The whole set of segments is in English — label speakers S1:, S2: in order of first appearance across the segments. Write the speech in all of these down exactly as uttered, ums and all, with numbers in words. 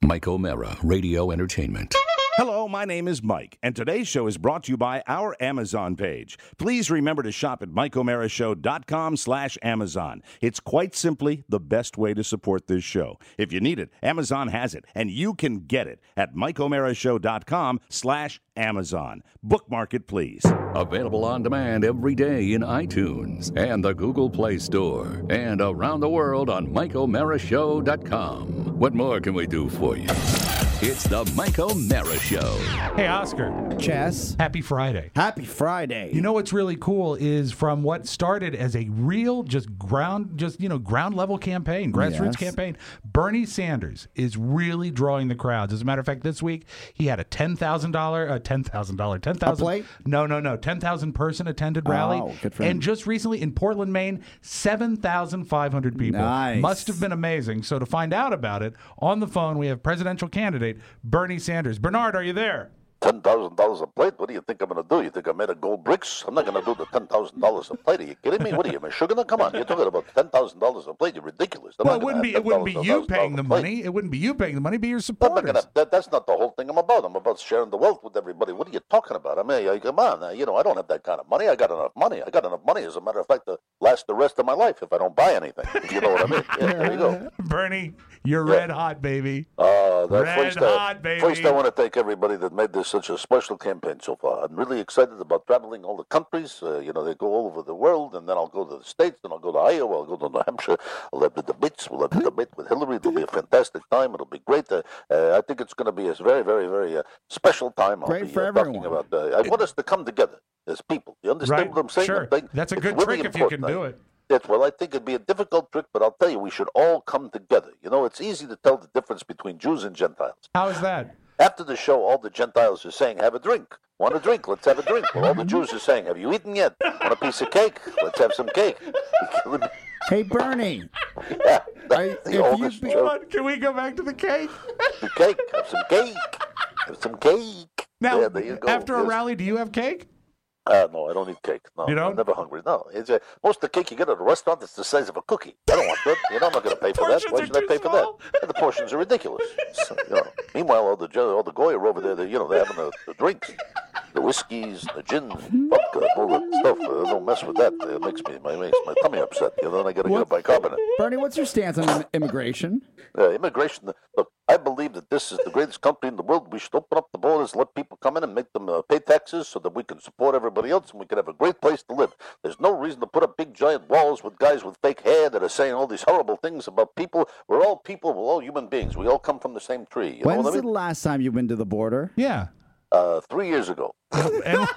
S1: Mike O'Mara, Radio Entertainment.
S2: Hello, my name is Mike, and today's show is brought to you by our Amazon page. Please remember to shop at mike o'mara show dot com slash Amazon. It's quite simply the best way to support this show. If you need it, Amazon has it, and you can get it at mike o'mara show dot com slash Amazon. Bookmark it, please.
S1: Available on demand every day in iTunes and the Google Play Store, and around the world on mike o'mara show dot com. What more can we do for you? It's the Mike O'Mara Show.
S3: Hey, Oscar.
S4: Chess.
S3: Happy Friday.
S4: Happy Friday.
S3: You know what's really cool is from what started as a real, just ground, just, you know, ground level campaign, grassroots
S4: Yes.
S3: campaign. Bernie Sanders is really drawing the crowds. As a matter of fact, this week he had a ten thousand dollars, uh, ten thousand dollars, ten thousand
S4: A plate?
S3: No, no, no, ten thousand person attended rally.
S4: Oh, good for him.
S3: And just recently in Portland, Maine, seven thousand five hundred people.
S4: Nice.
S3: Must have been amazing. So to find out about it, on the phone we have presidential candidate Bernie Sanders. Bernard, are you there?
S5: ten thousand dollars a plate? What do you think I'm going to do? You think I'm made of gold bricks? I'm not going to do the ten thousand dollars a plate. Are you kidding me? What are you, Meshuggah? Come on. You're talking about ten thousand dollars a plate. You're ridiculous. I'm
S3: Well,
S5: not
S3: it wouldn't
S5: gonna
S3: be
S5: have
S3: it wouldn't be
S5: ten
S3: you
S5: thousand dollars
S3: paying the
S5: a plate.
S3: money. It wouldn't be you paying the money. Be your
S5: I'm not
S3: supporters.
S5: gonna, that, that's not the whole thing I'm about. I'm about sharing the wealth with everybody. What are you talking about? I mean, I, come on. uh, You know, I don't have that kind of money. I got enough money. I got enough money, as a matter of fact, to last the rest of my life if I don't buy anything. If you know what I mean. Yeah, there you go.
S3: Bernie, you're
S5: Yeah.
S3: red hot, baby.
S5: Uh, that
S3: Red
S5: first, uh,
S3: hot, baby.
S5: First, I want to thank everybody that made this such a special campaign so far. I'm really excited about traveling all the countries. Uh, you know, they go all over the world, and then I'll go to the States, and I'll go to Iowa, I'll go to New Hampshire. I'll have the debates. We'll have the debate with Hillary. It'll be a fantastic time. It'll be great. Uh, uh, I think it's going to be a very, very, very uh, special time. I'll
S4: Great
S5: be,
S4: for
S5: uh,
S4: everyone.
S5: talking about. Uh, I want us to come together as people. You understand
S3: Right.
S5: what I'm saying?
S3: Sure.
S5: I think
S3: That's a
S5: it's
S3: good
S5: really
S3: trick if you can
S5: important.
S3: do
S5: I-
S3: it.
S5: Yes, well, I think it'd be a difficult trick, but I'll tell you, we should all come together. You know, it's easy to tell the difference between Jews and Gentiles.
S3: How is that?
S5: After the show, all the Gentiles are saying, have a drink. Want a drink? Let's have a drink. Well, all the Jews are saying, have you eaten yet? Want a piece of cake? Let's have some cake. You're killing me.
S4: Hey, Bernie.
S5: Yeah,
S4: I-
S5: that's the
S4: if
S5: oldest
S4: you be-
S3: Come
S5: joke.
S3: on, can we go back to the cake?
S5: The cake. Have some cake. Have some cake.
S3: Now,
S5: Yeah, there you go.
S3: after a
S5: Yes.
S3: rally, do you have cake?
S5: Uh, no, I don't eat cake. No,
S3: You don't?
S5: I'm never hungry. No, it's uh, most of the cake you get at a restaurant is the size of a cookie. I don't want that. You know, I'm not going to pay for that.
S3: Portions
S5: Why
S3: are
S5: should I
S3: too
S5: pay for
S3: small.
S5: that? And the portions are ridiculous. So, you know. Meanwhile, all the all the goy are over there. They, you know, they're having the, the drinks, the whiskeys, the gin, vodka, all that stuff. Uh, don't mess with that. It makes me my makes my tummy upset. You know, then I got to get a bicarbonate.
S4: Bernie, what's your stance on im- immigration?
S5: Uh, immigration. Look, I believe that this is the greatest country in the world. We should open up the borders, let people come in and make them uh, pay taxes so that we can support everybody else and we can have a great place to live. There's no reason to put up big giant walls with guys with fake hair that are saying all these horrible things about people. We're all people. We're all human beings. We all come from the same tree. You know
S4: When's
S5: what I
S4: the
S5: mean?
S4: last time you've been to the border?
S3: Yeah.
S5: Uh, three years ago.
S3: And,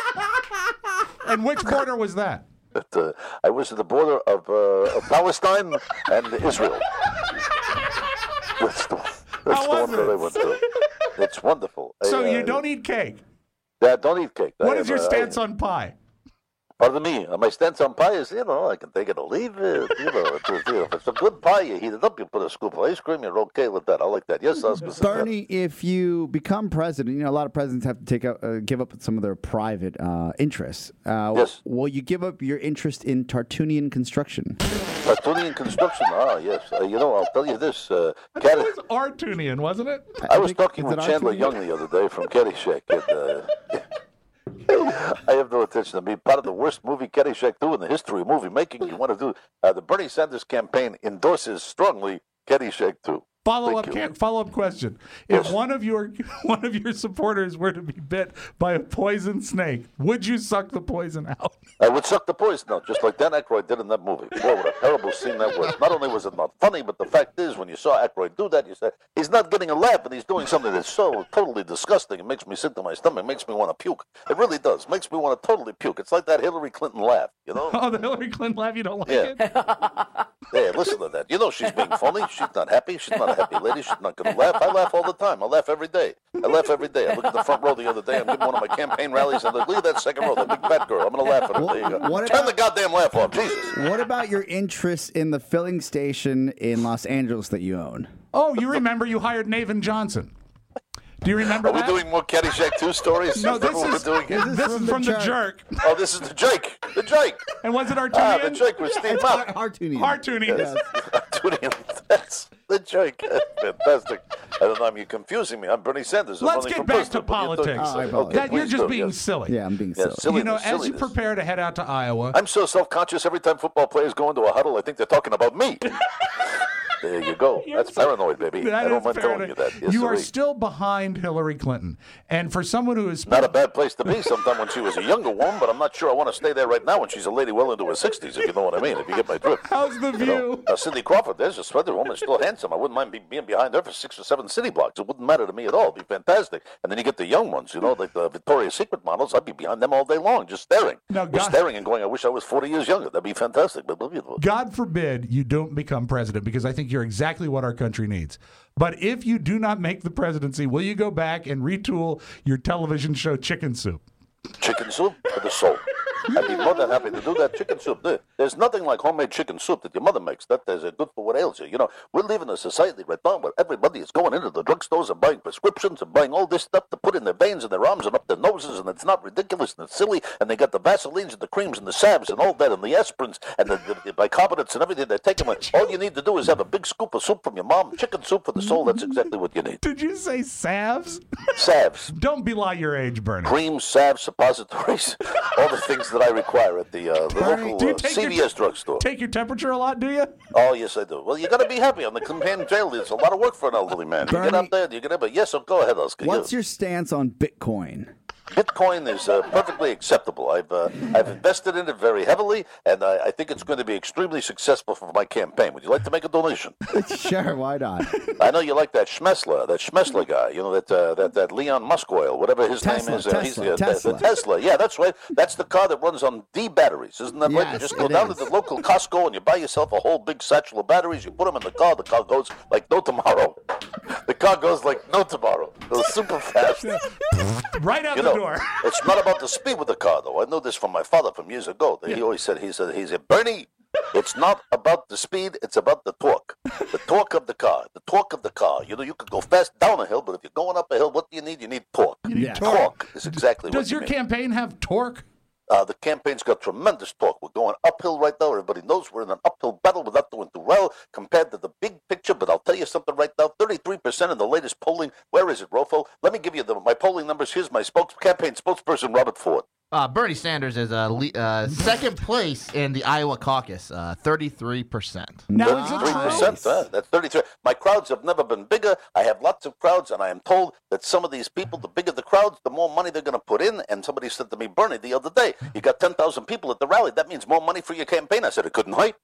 S3: and which border was that?
S5: But, uh, I was at the border of, uh, of Palestine and Israel. That's the, that's
S3: How
S5: the
S3: was
S5: one that I
S3: it?
S5: went to. It's wonderful.
S3: So
S5: I,
S3: you
S5: uh,
S3: don't eat cake.
S5: Yeah, don't eat cake.
S3: What
S5: I
S3: is
S5: have,
S3: your
S5: uh,
S3: stance
S5: I,
S3: on pie?
S5: Pardon me. uh, My stance on pie is, you know, I can take it or leave it. You know, if it's, you know, if it's a good pie, you heat it up, you put a scoop of ice cream, you're okay with that. I like that. Yes, Oscar.
S4: Bernie, if you become president, you know, a lot of presidents have to take out, uh, give up some of their private uh, interests. Uh,
S5: Yes.
S4: Will you give up your interest in Tartunian construction?
S5: Tartunian construction. Ah, yes. Uh, you know, I'll tell you this. Uh,
S3: It
S5: Cat-
S3: was Artunian, wasn't it?
S5: I was
S4: think-
S5: talking
S4: is it
S5: with Chandler
S4: Artunian?
S5: Young the other day from Caddyshack. And, uh, I have no intention of being part of the worst movie Caddyshack two in the history of movie making. You want to do uh, the Bernie Sanders campaign endorses strongly Caddyshack two.
S3: Follow
S5: Thank
S3: up
S5: you.
S3: ca- follow up question. If
S5: Yes.
S3: one of your one of your supporters were to be bit by a poison snake, would you suck the poison out?
S5: I would suck the poison out, just like Dan Aykroyd did in that movie. Boy, what a terrible scene that was. Not only was it not funny, but the fact is, when you saw Aykroyd do that, you said, he's not getting a laugh, and he's doing something that's so totally disgusting. It makes me sick to my stomach. It makes me want to puke. It really does. It makes me want to totally puke. It's like that Hillary Clinton laugh, you know?
S3: Oh, the Hillary Clinton laugh, you don't like
S5: Yeah.
S3: it?
S5: Hey, listen to that. You know she's being funny. She's not happy. She's not a happy lady. She's not going to laugh. I laugh all the time. I laugh every day. I laugh every day. I look at the front row the other day. I'm giving one of my campaign rallies, and I look, look at that second row, that big fat girl. I'm going to laugh at her. There you go.
S4: What
S5: Turn
S4: about-
S5: the goddamn laugh off. Jesus.
S4: What about your interest in the filling station in Los Angeles that you own?
S3: Oh, you remember you hired Nathan Johnson. Do you remember
S5: Are we
S3: that?
S5: doing more Caddyshack two stories?
S3: No,
S5: Is that
S3: this
S5: what
S3: is
S5: we're doing here?
S3: this is
S4: from
S3: from
S4: The
S3: the jerk.
S5: Oh, this is the Jake. The Jake.
S3: And was it Artunian?
S5: Ah, the Jake with Steve Martin.
S4: Tartunian.
S3: Artunian.
S4: Yes.
S5: Tootie, that's the joke. Fantastic. I don't know. You're confusing me. I'm Bernie Sanders. I'm
S3: Let's
S5: running
S3: get
S5: for
S3: back
S5: president.
S3: to
S5: What are you talking
S3: politics.
S4: Oh, I
S5: about?
S4: apologize.
S3: That you're
S5: please
S3: just
S5: do,
S3: being
S5: yes.
S3: silly.
S4: Yeah, I'm being
S5: Yeah,
S4: silly.
S5: silly.
S3: You know, as you
S5: silliness.
S3: prepare to head out to Iowa,
S5: I'm so self-conscious every time football players go into a huddle, I think they're talking about me. There you go.
S3: You're
S5: That's
S3: so-
S5: paranoid, baby.
S3: that
S5: I don't
S3: is
S5: mind telling you
S3: paranoid.
S5: that. Yes,
S3: you are
S5: sirree.
S3: still behind Hillary Clinton. And for someone who is
S5: Not a bad place to be sometime when she was a younger woman, but I'm not sure I want to stay there right now when she's a lady well into her sixties, if you know what I mean, if you get my drift.
S3: how's the
S5: You
S3: view?
S5: know, uh, Cindy Crawford, there's a splendid woman, still handsome. I wouldn't mind be, being behind her for six or seven city blocks. It wouldn't matter to me at all. It'd be fantastic. And then you get the young ones, you know, like the Victoria's Secret models. I'd be behind them all day long, just staring.
S3: Now,
S5: just
S3: God-
S5: staring and going, I wish I was forty years younger. That'd be fantastic. But
S3: God forbid you don't become president, because I think you're exactly what our country needs. But if you do not make the presidency, will you go back and retool your television show Chicken Soup?
S5: Chicken soup for the soul. I'd be more than happy to do that. Chicken soup. There- There's nothing like homemade chicken soup that your mother makes. That is uh, good for what ails you. You know, we're living in a society right now where everybody is going into the drugstores and buying prescriptions and buying all this stuff to put in their veins and their arms and up their noses, and it's not ridiculous and it's silly. And they got the Vaselines and the creams and the salves and all that and the aspirins and the, the, the bicarbonates and everything they're taking. All you need to do is have a big scoop of soup from your mom. Chicken soup for the soul. That's exactly what you need.
S3: Did you say salves?
S5: Salves.
S3: Don't belie your age, Bernie.
S5: Creams, salves, suppositories, all the things that I require at the, uh, the
S4: Bernie,
S3: do you
S5: local uh,
S3: take
S5: C V S
S3: your-
S5: drugstore.
S3: Take your temperature a lot, do you?
S5: Oh, yes, I do. Well, you got to be happy on the campaign trail. It's a lot of work for an elderly man. You get
S4: Bernie,
S5: up there, you get up there. Yes, so go ahead, Oscar.
S4: What's
S5: You-
S4: your stance on Bitcoin?
S5: Bitcoin is uh, perfectly acceptable. I've uh, I've invested in it very heavily, and I, I think it's going to be extremely successful for my campaign. Would you like to make a donation?
S4: Sure, why not?
S5: I know you like that Schmessler, that Schmessler guy. You know that uh, that that Leon Musk oil, whatever his
S4: Tesla,
S5: name is. Uh,
S4: Tesla,
S5: he's the,
S4: Tesla.
S5: The, the Tesla. Yeah, that's right. That's the car that runs on D batteries, isn't that right? You
S4: Yes,
S5: just go
S4: it
S5: down
S4: is.
S5: to the local Costco and you buy yourself a whole big satchel of batteries. You put them in the car. The car goes like no tomorrow. The car goes like no tomorrow. It goes super fast.
S3: Right out
S5: You
S3: the
S5: know,
S3: door.
S5: it's not about the speed with the car, though. I know this from my father from years ago. He always said, he said, he said, Bernie, it's not about the speed, it's about the torque. The torque of the car. The torque of the car. You know, you could go fast down a hill, but if you're going up a hill, what do you need? You need torque.
S4: need
S5: Torque is exactly what
S3: Does
S5: you
S3: your
S5: mean.
S3: campaign have torque?
S5: Uh, the campaign's got tremendous torque. We're going uphill right now. Everybody knows we're in an uphill battle without doing too well compared to the big picture. But I'll tell you something right now. thirty-three percent in the latest polling. Where is it, Rofo? Let me give you the, my polling numbers. Here's my spokes, campaign spokesperson, Robert Ford.
S6: Uh, Bernie Sanders is uh, le- uh, second place in the Iowa caucus, uh, thirty-three percent.
S3: Now, is it
S5: thirty-three
S3: true?
S5: percent, huh? That's thirty-three. My crowds have never been bigger. I have lots of crowds, and I am told that some of these people, the bigger the crowds, the more money they're going to put in. And somebody said to me, Bernie, the other day, you got ten thousand people at the rally. That means more money for your campaign. I said, it couldn't hurt.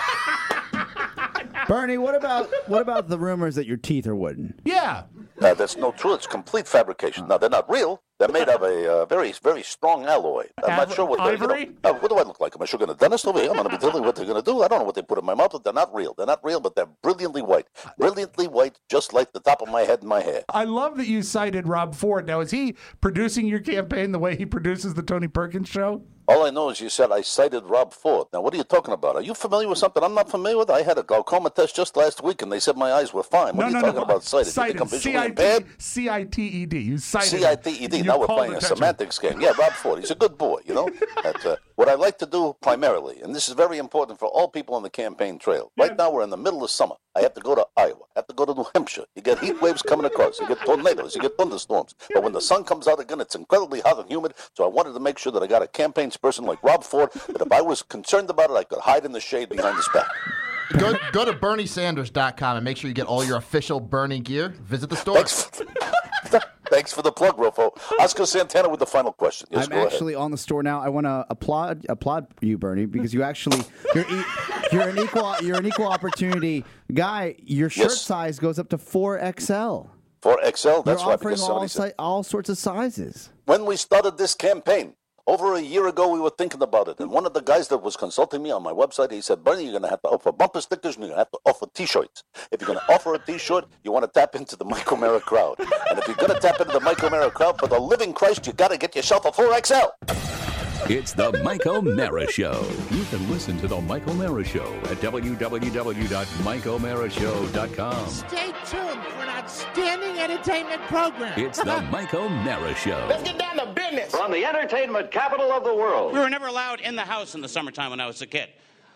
S4: Bernie, what about what about the rumors that your teeth are wooden?
S3: Yeah.
S5: Uh, that's no true. It's complete fabrication. Now, they're not real. They're made of a uh, very, very strong alloy. I'm
S3: Av-
S5: not sure what they're, you know,
S3: ivory?
S5: uh, what do I look like? Am I sure going to dentist over here? I'm going to be telling you what they're going to do. I don't know what they put in my mouth, but they're not real. They're not real, but they're brilliantly white. Brilliantly white, just like the top of my head and my hair.
S3: I love that you cited Rob Ford. Now, is he producing your campaign the way he produces the Tony Perkins show?
S5: All I know is you said I cited Rob Ford. Now, what are you talking about? Are you familiar with something I'm not familiar with? I had a glaucoma test just last week, and they said my eyes were fine. What
S3: no,
S5: are you
S3: no,
S5: talking
S3: no.
S5: about cited? You
S3: Cited.
S5: think I'm visually
S3: C I T
S5: impaired?
S3: C I T E D. You cited.
S5: C I T E D.
S3: You
S5: Now we're
S3: called
S5: playing a
S3: attention.
S5: semantics game. Yeah, Rob Ford. He's a good boy, you know. That's, uh, what I like to do primarily, and this is very important for all people on the campaign trail. Right now we're in the middle of summer. I have to go to Iowa. I have to go to New Hampshire. You get heat waves coming across. You get tornadoes. You get thunderstorms. But when the sun comes out again, it's incredibly hot and humid. So I wanted to make sure that I got a campaign person like Rob Ford, that if I was concerned about it, I could hide in the shade behind his back.
S6: Go go to Bernie Sanders dot com and make sure you get all your official Bernie gear. Visit the store.
S5: Thanks for, thanks for the plug, Rofo. Oscar Santana with the final question. Yes,
S4: I'm
S5: go
S4: actually on the store now. I want to applaud applaud you, Bernie, because you actually you're e- you're an equal you're an equal opportunity guy. Your shirt
S5: Yes.
S4: size goes up to four X L.
S5: ahead. For X L, that's
S4: You're
S5: right.
S4: offering
S5: Because
S4: all
S5: somebody said,
S4: si- all sorts of sizes.
S5: when we started this campaign, over a year ago, we were thinking about it. And one of the guys that was consulting me on my website, he said, Bernie, you're going to have to offer bumper stickers and you're going to have to offer T-shirts. If you're going to offer a T-shirt, you want to tap into the Mike O'Mara crowd. And if you're going to tap into the Mike O'Mara crowd, for the living Christ, you got to get yourself a four X L.
S1: It's the Mike O'Mara Show. You can listen to the Mike O'Mara Show at w w w dot mike o'mara show dot com.
S7: Stay tuned for an outstanding entertainment program.
S1: It's the Mike O'Mara Show.
S7: Let's get down to business.
S8: From the entertainment capital of the world.
S9: We were never allowed in the house in the summertime when I was a kid.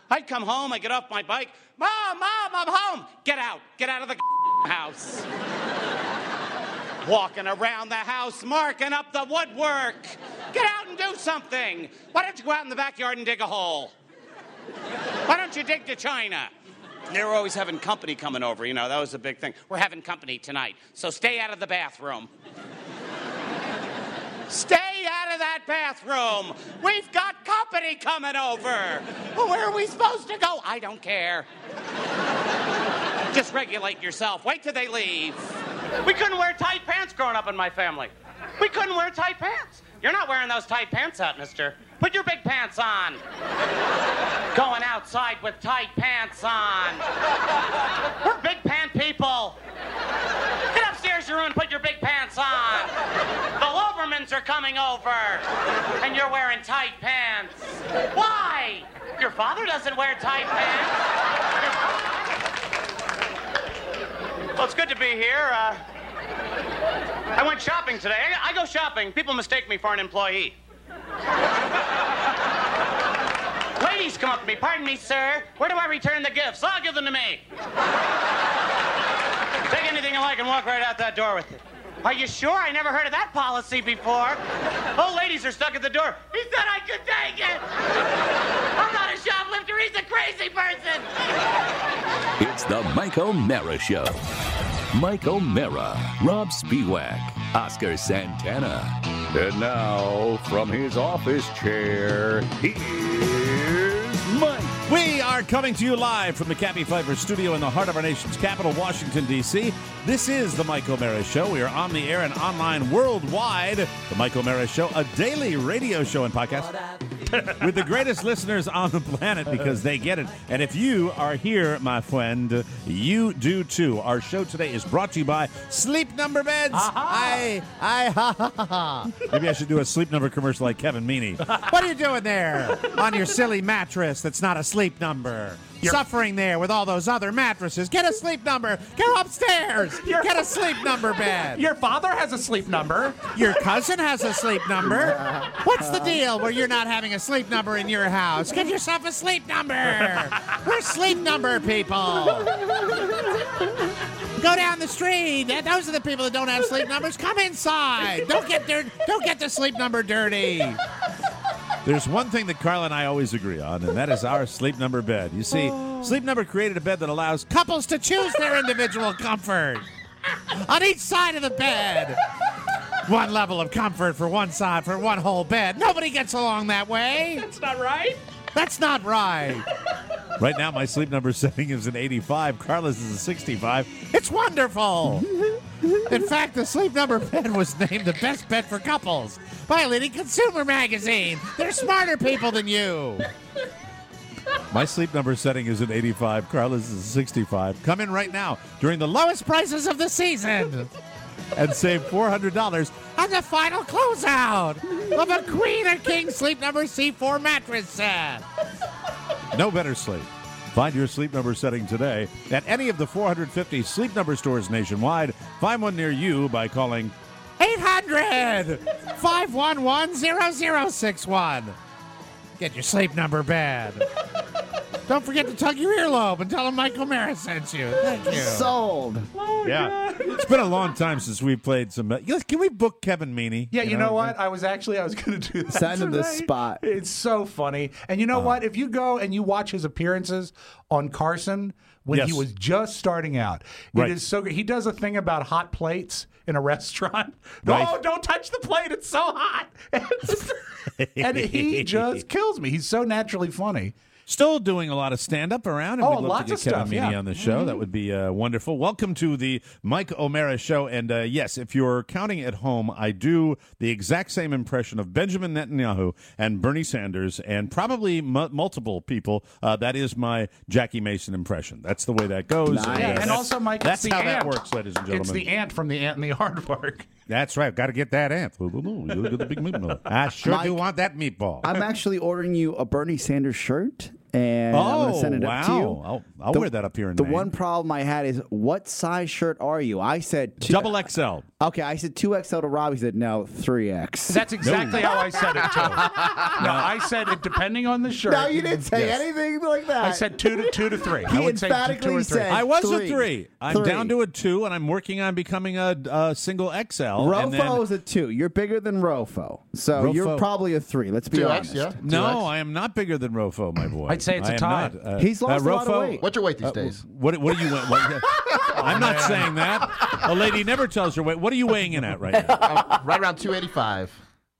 S8: I'd come home, I'd get off my bike. Mom, Mom, I'm home. Get out. Get out of the house. Walking around the house, marking up the woodwork. Get out and do something. Why don't you go out in the backyard and dig a hole? Why don't you dig to China? They were always having company coming over, you know, that was a big thing. We're having company tonight, so stay out of the bathroom. Stay out of that bathroom. We've got company coming over. Well, where are we supposed to go? I don't care. Just regulate yourself. Wait till they leave. We couldn't wear tight pants growing up in my family. We couldn't wear tight pants. You're not wearing those tight pants out, mister. Put your big pants on. Going outside with tight pants on. We're big pant people. Get upstairs, your room, and put your big pants on. The Lobermans are coming over, and you're wearing tight pants. Why? Your father doesn't wear tight pants. Well, it's good to be here. Uh, I went shopping today. I, I go shopping. People mistake me for an employee. Ladies come up to me. Pardon me, sir. Where do I return the gifts? I'll give them to me. Take anything you like and walk right out that door with it. Are you sure? I never heard of that policy before. Old ladies are stuck at the door. He said I could take it. I'm not a shoplifter. He's a crazy person.
S1: It's the Mike O'Mara Show. Mike O'Mara, Rob Spiewak, Oscar Santana. And now, from his office chair, here's Mike.
S2: We are coming to you live from the Cappy Pfeiffer studio in the heart of our nation's capital, Washington, D C This is the Mike O'Mara Show. We are on the air and online worldwide. The Mike O'Mara Show, a daily radio show and podcast with the greatest listeners on the planet because they get it. And if you are here, my friend, you do too. Our show today is brought to you by Sleep Number Beds. I, I, ha, ha, ha, ha. Maybe I should do a Sleep Number commercial like Kevin Meaney.
S9: What are you doing there on your silly mattress that's not a Sleep Number? You're suffering there with all those other mattresses. Get a Sleep Number. Go upstairs.
S3: Your
S9: Get a Sleep Number bed.
S3: Your father has a Sleep Number.
S9: Your cousin has a Sleep Number. What's the deal where you're not having a Sleep Number in your house? Get yourself a Sleep Number. We're Sleep Number people. Go down the street. Those are the people that don't have Sleep Numbers. Come inside. Don't get dirt. Don't get the Sleep Number dirty.
S2: There's one thing that Carla and I always agree on, and that is our Sleep Number bed. You see, Sleep Number created a bed that allows
S9: Couples to choose their individual comfort on each side of the bed. One level of comfort for one side, for one whole bed. Nobody gets along that way.
S3: That's not right.
S9: That's not right.
S2: Right now, my Sleep Number setting is an eighty-five. Carla's is a sixty-five.
S9: It's wonderful. In fact, the Sleep Number bed was named the best bed for couples by a leading consumer magazine. They're smarter people than you.
S2: My Sleep Number setting is an eighty-five. Carla's is a sixty-five. Come in right now during the
S9: Lowest prices of the season.
S2: and save four hundred dollars
S9: on the final closeout of a Queen or King Sleep Number C four mattress set.
S2: No better sleep. Find your Sleep Number setting today at any of the four hundred fifty Sleep Number stores nationwide. Find one near you by calling
S9: eight hundred, five one one, zero zero six one. Get your Sleep Number bed. Don't forget to tug your earlobe and tell them Mike O'Mara sent you. Thank you.
S4: Sold.
S3: Oh,
S2: yeah.
S3: God.
S2: It's been a long time since we played some. Uh, can we book Kevin Meaney?
S3: Yeah, you, you know, know what? I was actually I was going to do that.
S4: Send him this
S3: tonight.
S4: spot.
S3: It's so funny. And you know uh, what? If you go and you watch his appearances on Carson when
S2: yes.
S3: he was just starting out, it
S2: right.
S3: is so good. He does a thing about hot plates in a restaurant.
S2: Right.
S3: Oh, don't touch the plate. It's so hot. And he just kills me. He's so naturally funny.
S2: Still doing a lot of stand-up around, and
S3: oh,
S2: we'd love
S3: lots
S2: to get
S3: of
S2: Kevin
S3: stuff,
S2: Meaney
S3: yeah.
S2: on the show.
S3: Mm-hmm.
S2: That would be uh, wonderful. Welcome to the Mike O'Mara Show. And uh, yes, if you're counting at home, I do the exact same impression of Benjamin Netanyahu and Bernie Sanders and probably m- multiple people. Uh, that is my Jackie Mason impression. That's the way that goes.
S4: Nice.
S2: And, uh,
S3: Yeah, and
S2: that's-
S3: also, Mike,
S2: that's
S3: it's the
S2: how
S3: ant.
S2: that works, ladies and gentlemen.
S3: It's the ant from the Ant and the Aardvark.
S2: That's right. Got to get that ant. I sure
S4: Mike,
S2: do want that meatball.
S4: I'm actually ordering you a Bernie Sanders shirt. and I'm
S10: Oh,
S4: gonna send it
S10: wow.
S4: up to you.
S10: I'll, I'll
S4: The-
S10: wear that up here in
S4: The
S10: Maine.
S4: one problem I had is, what size shirt are you? I said two,
S10: Double X L.
S4: Okay, I said two X L to Rob. He said no, three X.
S3: That's exactly how I said it too. No, I said it depending on the shirt.
S4: No, you didn't say
S3: Yes.
S4: anything like that.
S3: I said two to two to three. I
S4: He
S3: would say two
S4: emphatically
S3: or three.
S4: said-
S10: I was
S4: Three.
S10: a three. I'm
S4: Three.
S10: down to a two, and I'm working on becoming a, a single X L. and then-
S4: Rofo is a two. You're bigger than Rofo, so
S10: Rofo-
S4: you're probably a three. Let's be
S6: Two
S4: honest.
S6: X, yeah.
S10: No, I am not bigger than Rofo, my boy.
S3: I'd say it's
S10: I
S3: a
S10: am
S3: tie.
S10: not. Uh,
S4: He's lost
S10: uh,
S4: a lot of
S10: Rofo-
S4: weight.
S6: What's your weight these days?
S10: What, what are you weighing? What, I'm not saying that. A lady never tells her weight. What are you weighing in at right now?
S6: Uh, right around two eighty-five.
S10: Uh,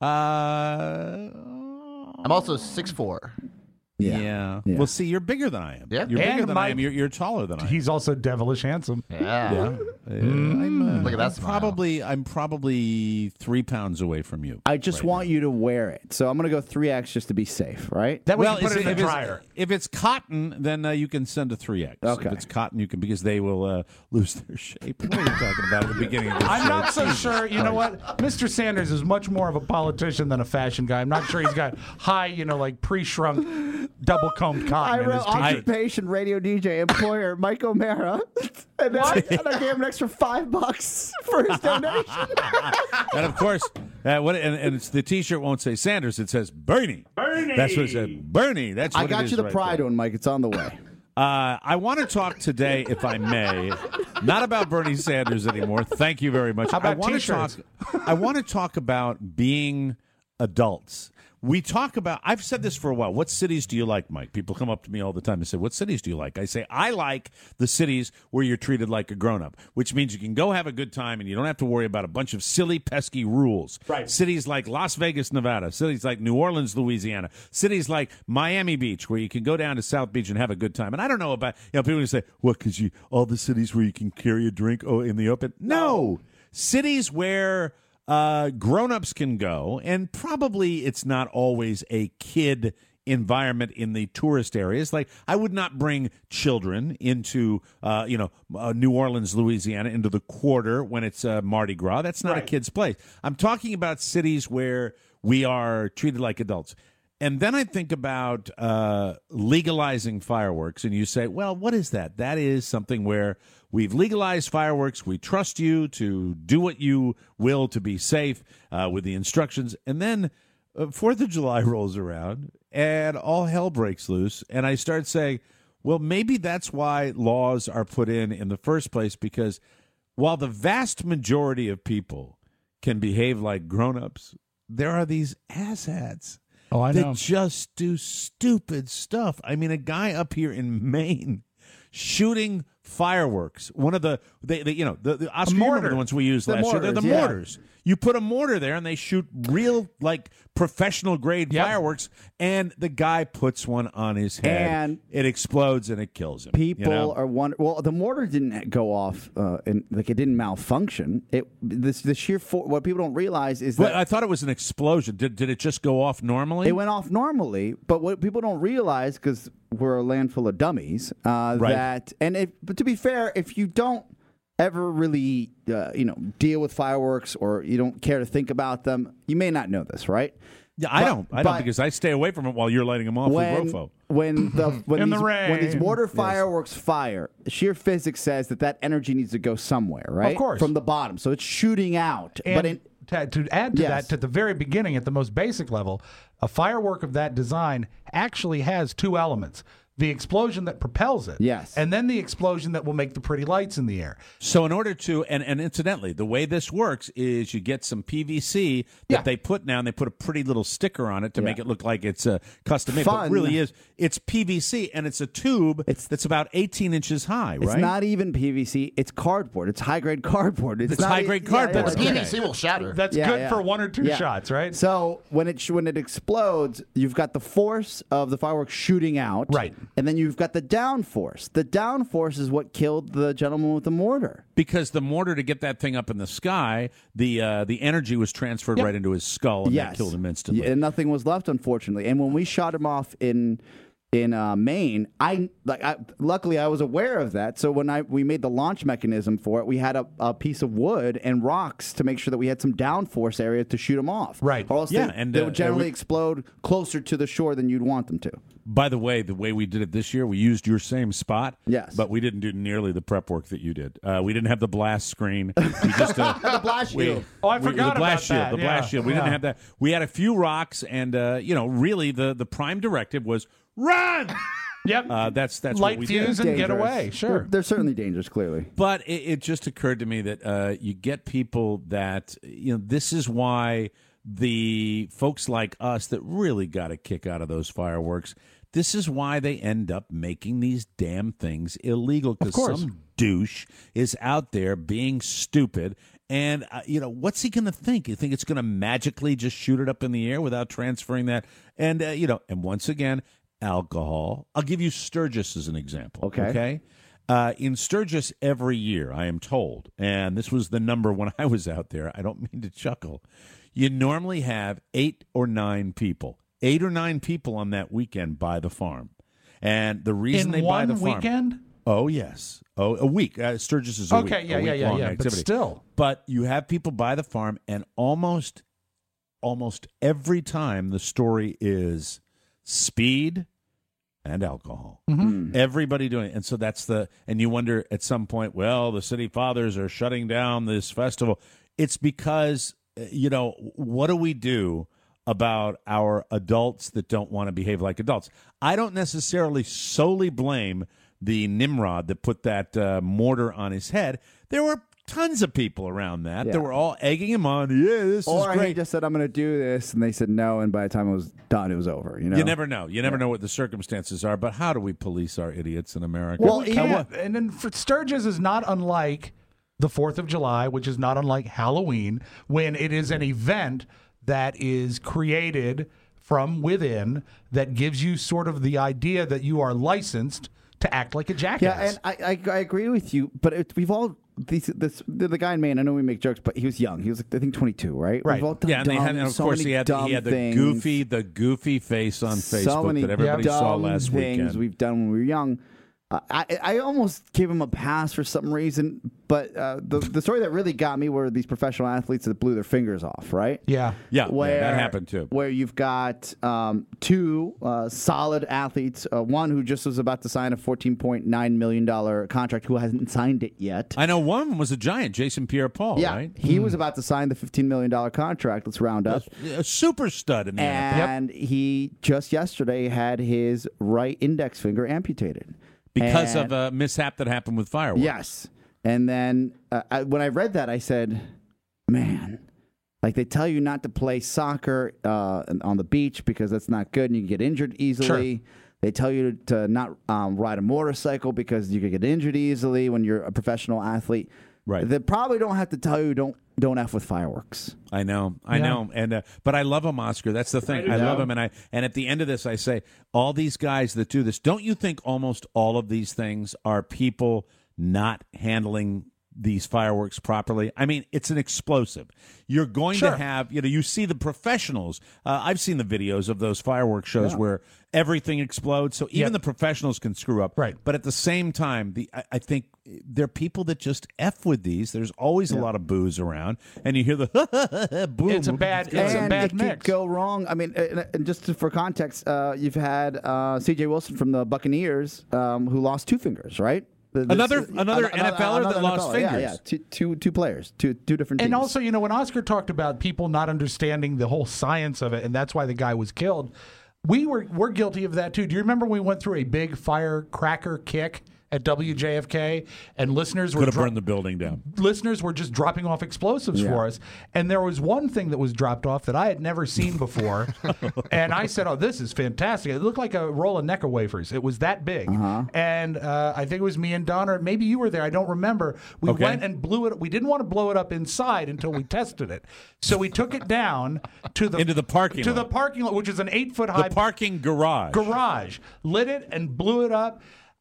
S6: I'm also six four.
S4: Yeah.
S10: yeah.
S4: Yeah.
S10: Well, see, you're bigger than I am.
S6: Yeah.
S10: You're
S3: And
S10: bigger than I
S3: Mike-
S10: am. You're, you're taller than I am.
S3: He's also devilish handsome.
S6: Yeah.
S10: Yeah. Uh, I'm, uh,
S6: Look at that
S10: I'm
S6: smile.
S10: probably I'm probably three pounds away from you.
S4: I just
S10: right
S4: want you to wear it, so I'm gonna go three X just to be safe, right?
S3: That way
S10: well,
S3: you put
S10: is
S3: it in the
S10: if,
S3: dryer.
S10: it's, if it's cotton, then uh, you can send a three X.
S4: Okay.
S10: If it's cotton, you can because they will uh, lose their shape. What are you talking about at the beginning of this
S3: I'm
S10: show?
S3: not so
S10: Jesus
S3: sure. You know
S10: Christ.
S3: what? Mister Sanders is much more of a politician than a fashion guy. I'm not sure he's got high, you know, like pre-shrunk, double-combed
S4: I
S3: cotton in
S4: wrote
S3: his t-shirt.
S4: occupation radio D J employer Mike O'Mara, and then I, and I gave him an extra five bucks for his donation.
S10: And of course, uh, what and, and it's the T-shirt won't say Sanders; it says Bernie. Bernie. That's what it said. Bernie. That's what
S4: I got
S10: it is
S4: you the
S10: right
S4: pride
S10: there.
S4: one, Mike. It's on the way.
S10: Uh, I want to talk today, if I may, not about Bernie Sanders anymore. Thank you very much.
S3: How about
S10: I want to
S3: T-shirts?
S10: talk. I want to talk about being adults. We talk about. I've said this for a while. What cities do you like, Mike? People come up to me all the time and say, "What cities do you like?" I say, "I like the cities where you're treated like a grown-up, which means you can go have a good time and you don't have to worry about a bunch of silly, pesky rules."
S3: Right.
S10: Cities like Las Vegas, Nevada. Cities like New Orleans, Louisiana. Cities like Miami Beach, where you can go down to South Beach and have a good time. And I don't know about you know people who say, "What? Because you all the cities where you can carry a drink oh in the open." No, cities where. Uh, grown-ups can go, and probably it's not always a kid environment in the tourist areas. Like, I would not bring children into, uh, you know, uh, New Orleans, Louisiana, into the Quarter when it's uh, Mardi Gras. That's not a kid's place. I'm talking about cities where we are treated like adults. And then I think about uh, legalizing fireworks, and you say, well, what is that? That is something where we've legalized fireworks. We trust you to do what you will to be safe uh, with the instructions. And then uh, Fourth of July rolls around, and all hell breaks loose. And I start saying, well, maybe that's why laws are put in in the first place, because while the vast majority of people can behave like grown-ups, there are these asshats.
S3: Oh, I
S10: that
S3: know.
S10: just do stupid stuff. I mean, a guy up here in Maine shooting fireworks. One of the, they, they you know, the, the Oscar, you remember
S3: mortar.
S10: the ones we used
S4: The
S10: last year. They're the
S4: mortars, yeah.
S10: mortars. You put a mortar there, and they shoot real, like, professional grade
S3: Yep.
S10: fireworks. And the guy puts one on his head.
S4: And
S10: it explodes, and it kills him.
S4: People
S10: you know?
S4: are wonder. Well, the mortar didn't go off, uh, and like it didn't malfunction. It this the sheer for, what people don't realize is
S10: Well,
S4: that
S10: I thought it was an explosion. Did did it just go off normally?
S4: it went off normally. But what people don't realize, because we're a land full of dummies, uh,
S10: Right.
S4: that and if but to be fair, if you don't ever really uh, you know deal with fireworks or you don't care to think about them, you may not know this, right?
S10: Yeah, I
S4: But-
S10: don't. I
S4: but-
S10: don't because I stay away from it while you're lighting them off
S4: when,
S10: with Rofo.
S4: when the when
S3: In
S4: these,
S3: the
S4: when these
S3: rain.
S4: mortar
S3: Yes.
S4: fireworks fire, sheer physics says that that energy needs to go somewhere, right?
S3: course.
S4: from the bottom, so it's shooting out.
S3: And
S4: but in,
S3: to, to add to
S4: Yes.
S3: that, to the very beginning, at the most basic level, a firework of that design actually has two elements. The explosion that propels it.
S4: Yes.
S3: And then the explosion that will make the pretty lights in the air.
S10: So in order to, and, and incidentally, the way this works is you get some P V C that
S3: Yeah.
S10: they put now, and they put a pretty little sticker on it to
S4: Yeah.
S10: make it look like it's uh, custom made. But
S4: Fun.
S10: it really is. It's P V C, and it's a tube
S4: It's-
S10: that's about eighteen inches high,
S4: it's
S10: right?
S4: not even P V C; it's cardboard. It's high grade cardboard. It's,
S10: It's
S4: not
S10: high-grade
S4: yeah,
S10: cardboard.
S4: yeah,
S6: The
S4: yeah.
S6: P V C will shatter.
S3: That's
S4: Yeah,
S3: good
S4: yeah.
S3: for one or two
S4: Yeah.
S3: shots, right?
S4: So when it sh- when it explodes, you've got the force of the fireworks shooting out,
S3: Right.
S4: And then you've got the downforce. The downforce is what killed the gentleman with the mortar.
S10: Because the mortar to get that thing up in the sky, the uh, the energy was transferred right into his skull, and
S4: yes,
S10: that killed him instantly.
S4: Yeah, and nothing was left, unfortunately. And when we shot him off in in uh, Maine. I like. I, luckily, I was aware of that. So when I we made the launch mechanism for it, we had a, a piece of wood and rocks to make sure that we had some downforce area to shoot them off.
S3: Right.
S4: Or else
S10: Yeah,
S4: they,
S10: and,
S4: they
S10: uh,
S4: would generally
S10: we-
S4: explode closer to the shore than you'd want them to.
S10: By the way, the way we did it this year, we used your same spot.
S4: Yes.
S10: But we didn't do nearly the prep work that you did. Uh, we didn't have the blast screen. We just uh,
S4: The blast
S10: we-
S4: shield.
S3: Oh, I
S10: we-
S3: forgot
S10: the blast
S3: about
S10: shield.
S3: that.
S10: The
S3: Yeah.
S10: blast shield. We
S3: Yeah.
S10: didn't have that. We had a few rocks, and uh, you know, really, the the prime directive was run.
S3: Yep.
S10: Uh, that's that's
S3: Light
S10: what we
S3: fuse
S10: did.
S3: and get
S4: Dangerous.
S3: away. Sure.
S4: They're, they're certainly dangerous, clearly.
S10: But it, it just occurred to me that uh, you get people that you know. This is why the folks like us that really got a kick out of those fireworks. This is why they end up making these damn things illegal, because some douche is out there being stupid. And, uh, you know, what's he going to think? You think it's going to magically just shoot it up in the air without transferring that? And, uh, you know, and once again, alcohol. I'll give you Sturgis as an example.
S4: Okay.
S10: Okay. Uh, in Sturgis every year, I am told, and this was the number when I was out there, I don't mean to chuckle, you normally have eight or nine people. Eight or nine people on that weekend buy the farm. And the reason
S3: In
S10: they buy
S3: one
S10: the farm.
S3: weekend?
S10: Oh, yes. Oh, a week. Uh, Sturgis is a
S3: Okay,
S10: week.
S3: yeah,
S10: a
S3: yeah, yeah,
S10: week-long
S3: yeah. But
S10: activity.
S3: still.
S10: But you have people buy the farm, and almost, almost every time the story is speed and alcohol.
S3: Mm-hmm.
S10: Everybody doing it. And so that's the, and you wonder at some point, well, the city fathers are shutting down this festival. It's because, uh, you know, what do we do about our adults that don't want to behave like adults? I don't necessarily solely blame the Nimrod that put that uh, mortar on his head. There were tons of people around that
S4: Yeah.
S10: that were all egging him on. Yeah, this
S4: Or
S10: is
S4: he
S10: great.
S4: just said, I'm going to do this, and they said no, and by the time it was done, it was over. You know,
S10: You never know. You never know what the circumstances are. But how do we police our idiots in America?
S3: Well,
S10: And
S3: yeah,
S10: what-
S3: and then for Sturgis is not unlike the fourth of July, which is not unlike Halloween, when it is an event that is created from within that gives you sort of the idea that you are licensed to act like a jackass.
S4: Yeah, and I, I, I agree with you, but it, we've all these, this the, the guy in Maine. I know we make jokes, but he was young. He was, like, I think, twenty-two, right?
S3: Right.
S4: We've all done
S10: Yeah, and, they
S4: dumb,
S10: had, and of
S4: so
S10: course
S4: many
S10: he had the, he
S4: dumb
S10: had the
S4: things.
S10: goofy the goofy face on
S4: so
S10: Facebook
S4: many
S10: that everybody
S4: dumb
S10: saw last
S4: things
S10: weekend.
S4: we've done when we were young. Uh, I I almost gave him a pass for some reason, but uh, the the story that really got me were these professional athletes that blew their fingers off, right?
S3: yeah.
S10: Yeah,
S4: Where,
S10: yeah, that happened too.
S4: Where you've got um, two uh, solid athletes, uh, one who just was about to sign a fourteen point nine million dollars contract, who hasn't signed it yet.
S10: I know one of them was a giant, Jason Pierre-Paul,
S4: yeah,
S10: right?
S4: he was about to sign the fifteen million dollars contract. Let's round up.
S10: A super stud in the N F L.
S4: And he just yesterday had his right index finger amputated.
S10: Because
S4: And-
S10: of a mishap that happened with fireworks.
S4: Yes. And then uh, I, when I read that, I said, man, like they tell you not to play soccer uh, on the beach because that's not good and you can get injured easily. They tell you to not um, ride a motorcycle because you could get injured easily when you're a professional athlete.
S10: Right.
S4: They probably don't have to tell you don't don't F with fireworks.
S10: I know, I
S3: Yeah.
S10: know, and uh, but I love him, Oscar. That's the thing. I, love him, and I and at the end of this, I say, all these guys that do this, don't you think almost all of these things are people not handling these fireworks properly? I mean, it's an explosive. You're going
S3: Sure.
S10: to have, you know, you see the professionals. Uh, I've seen the videos of those fireworks shows where everything explodes. So even
S3: Yep.
S10: the professionals can screw up.
S3: Right.
S10: But at the same time, the I, I think there are people that just F with these. There's always a lot of booze around, and you hear the boom.
S3: It's a bad- it's a
S4: and
S3: bad
S4: it
S3: mix.
S4: could go wrong. I mean, and, and just to, for context, uh, you've had uh, C J Wilson from the Buccaneers um, who lost two fingers, right? The- this-
S10: Another- another
S4: ano-
S10: NFLer that
S4: another
S10: lost
S4: N F L. Yeah,
S10: fingers.
S4: yeah, two, two, two players, two, two different teams.
S3: And also, you know, when Oscar talked about people not understanding the whole science of it, and that's why the guy was killed, we were we're guilty of that too. Do you remember when we went through a big firecracker kick at W J F K, and listeners were
S10: Could have
S3: dro-
S10: burned the building down.
S3: listeners were just dropping off explosives
S4: Yeah.
S3: for us, and there was one thing that was dropped off that I had never seen before, and I said, "Oh, this is fantastic!" It looked like a roll of Necco wafers. It was that big, and uh, I think it was me and Don, or maybe you were there. I don't remember. We
S10: Okay.
S3: went and blew it. We didn't want to blow it up inside until we tested it, so we took it down to the
S10: Into the parking
S3: to
S10: lot.
S3: the parking lot, which is an eight foot high
S10: The parking garage.
S3: garage, lit it and blew it up.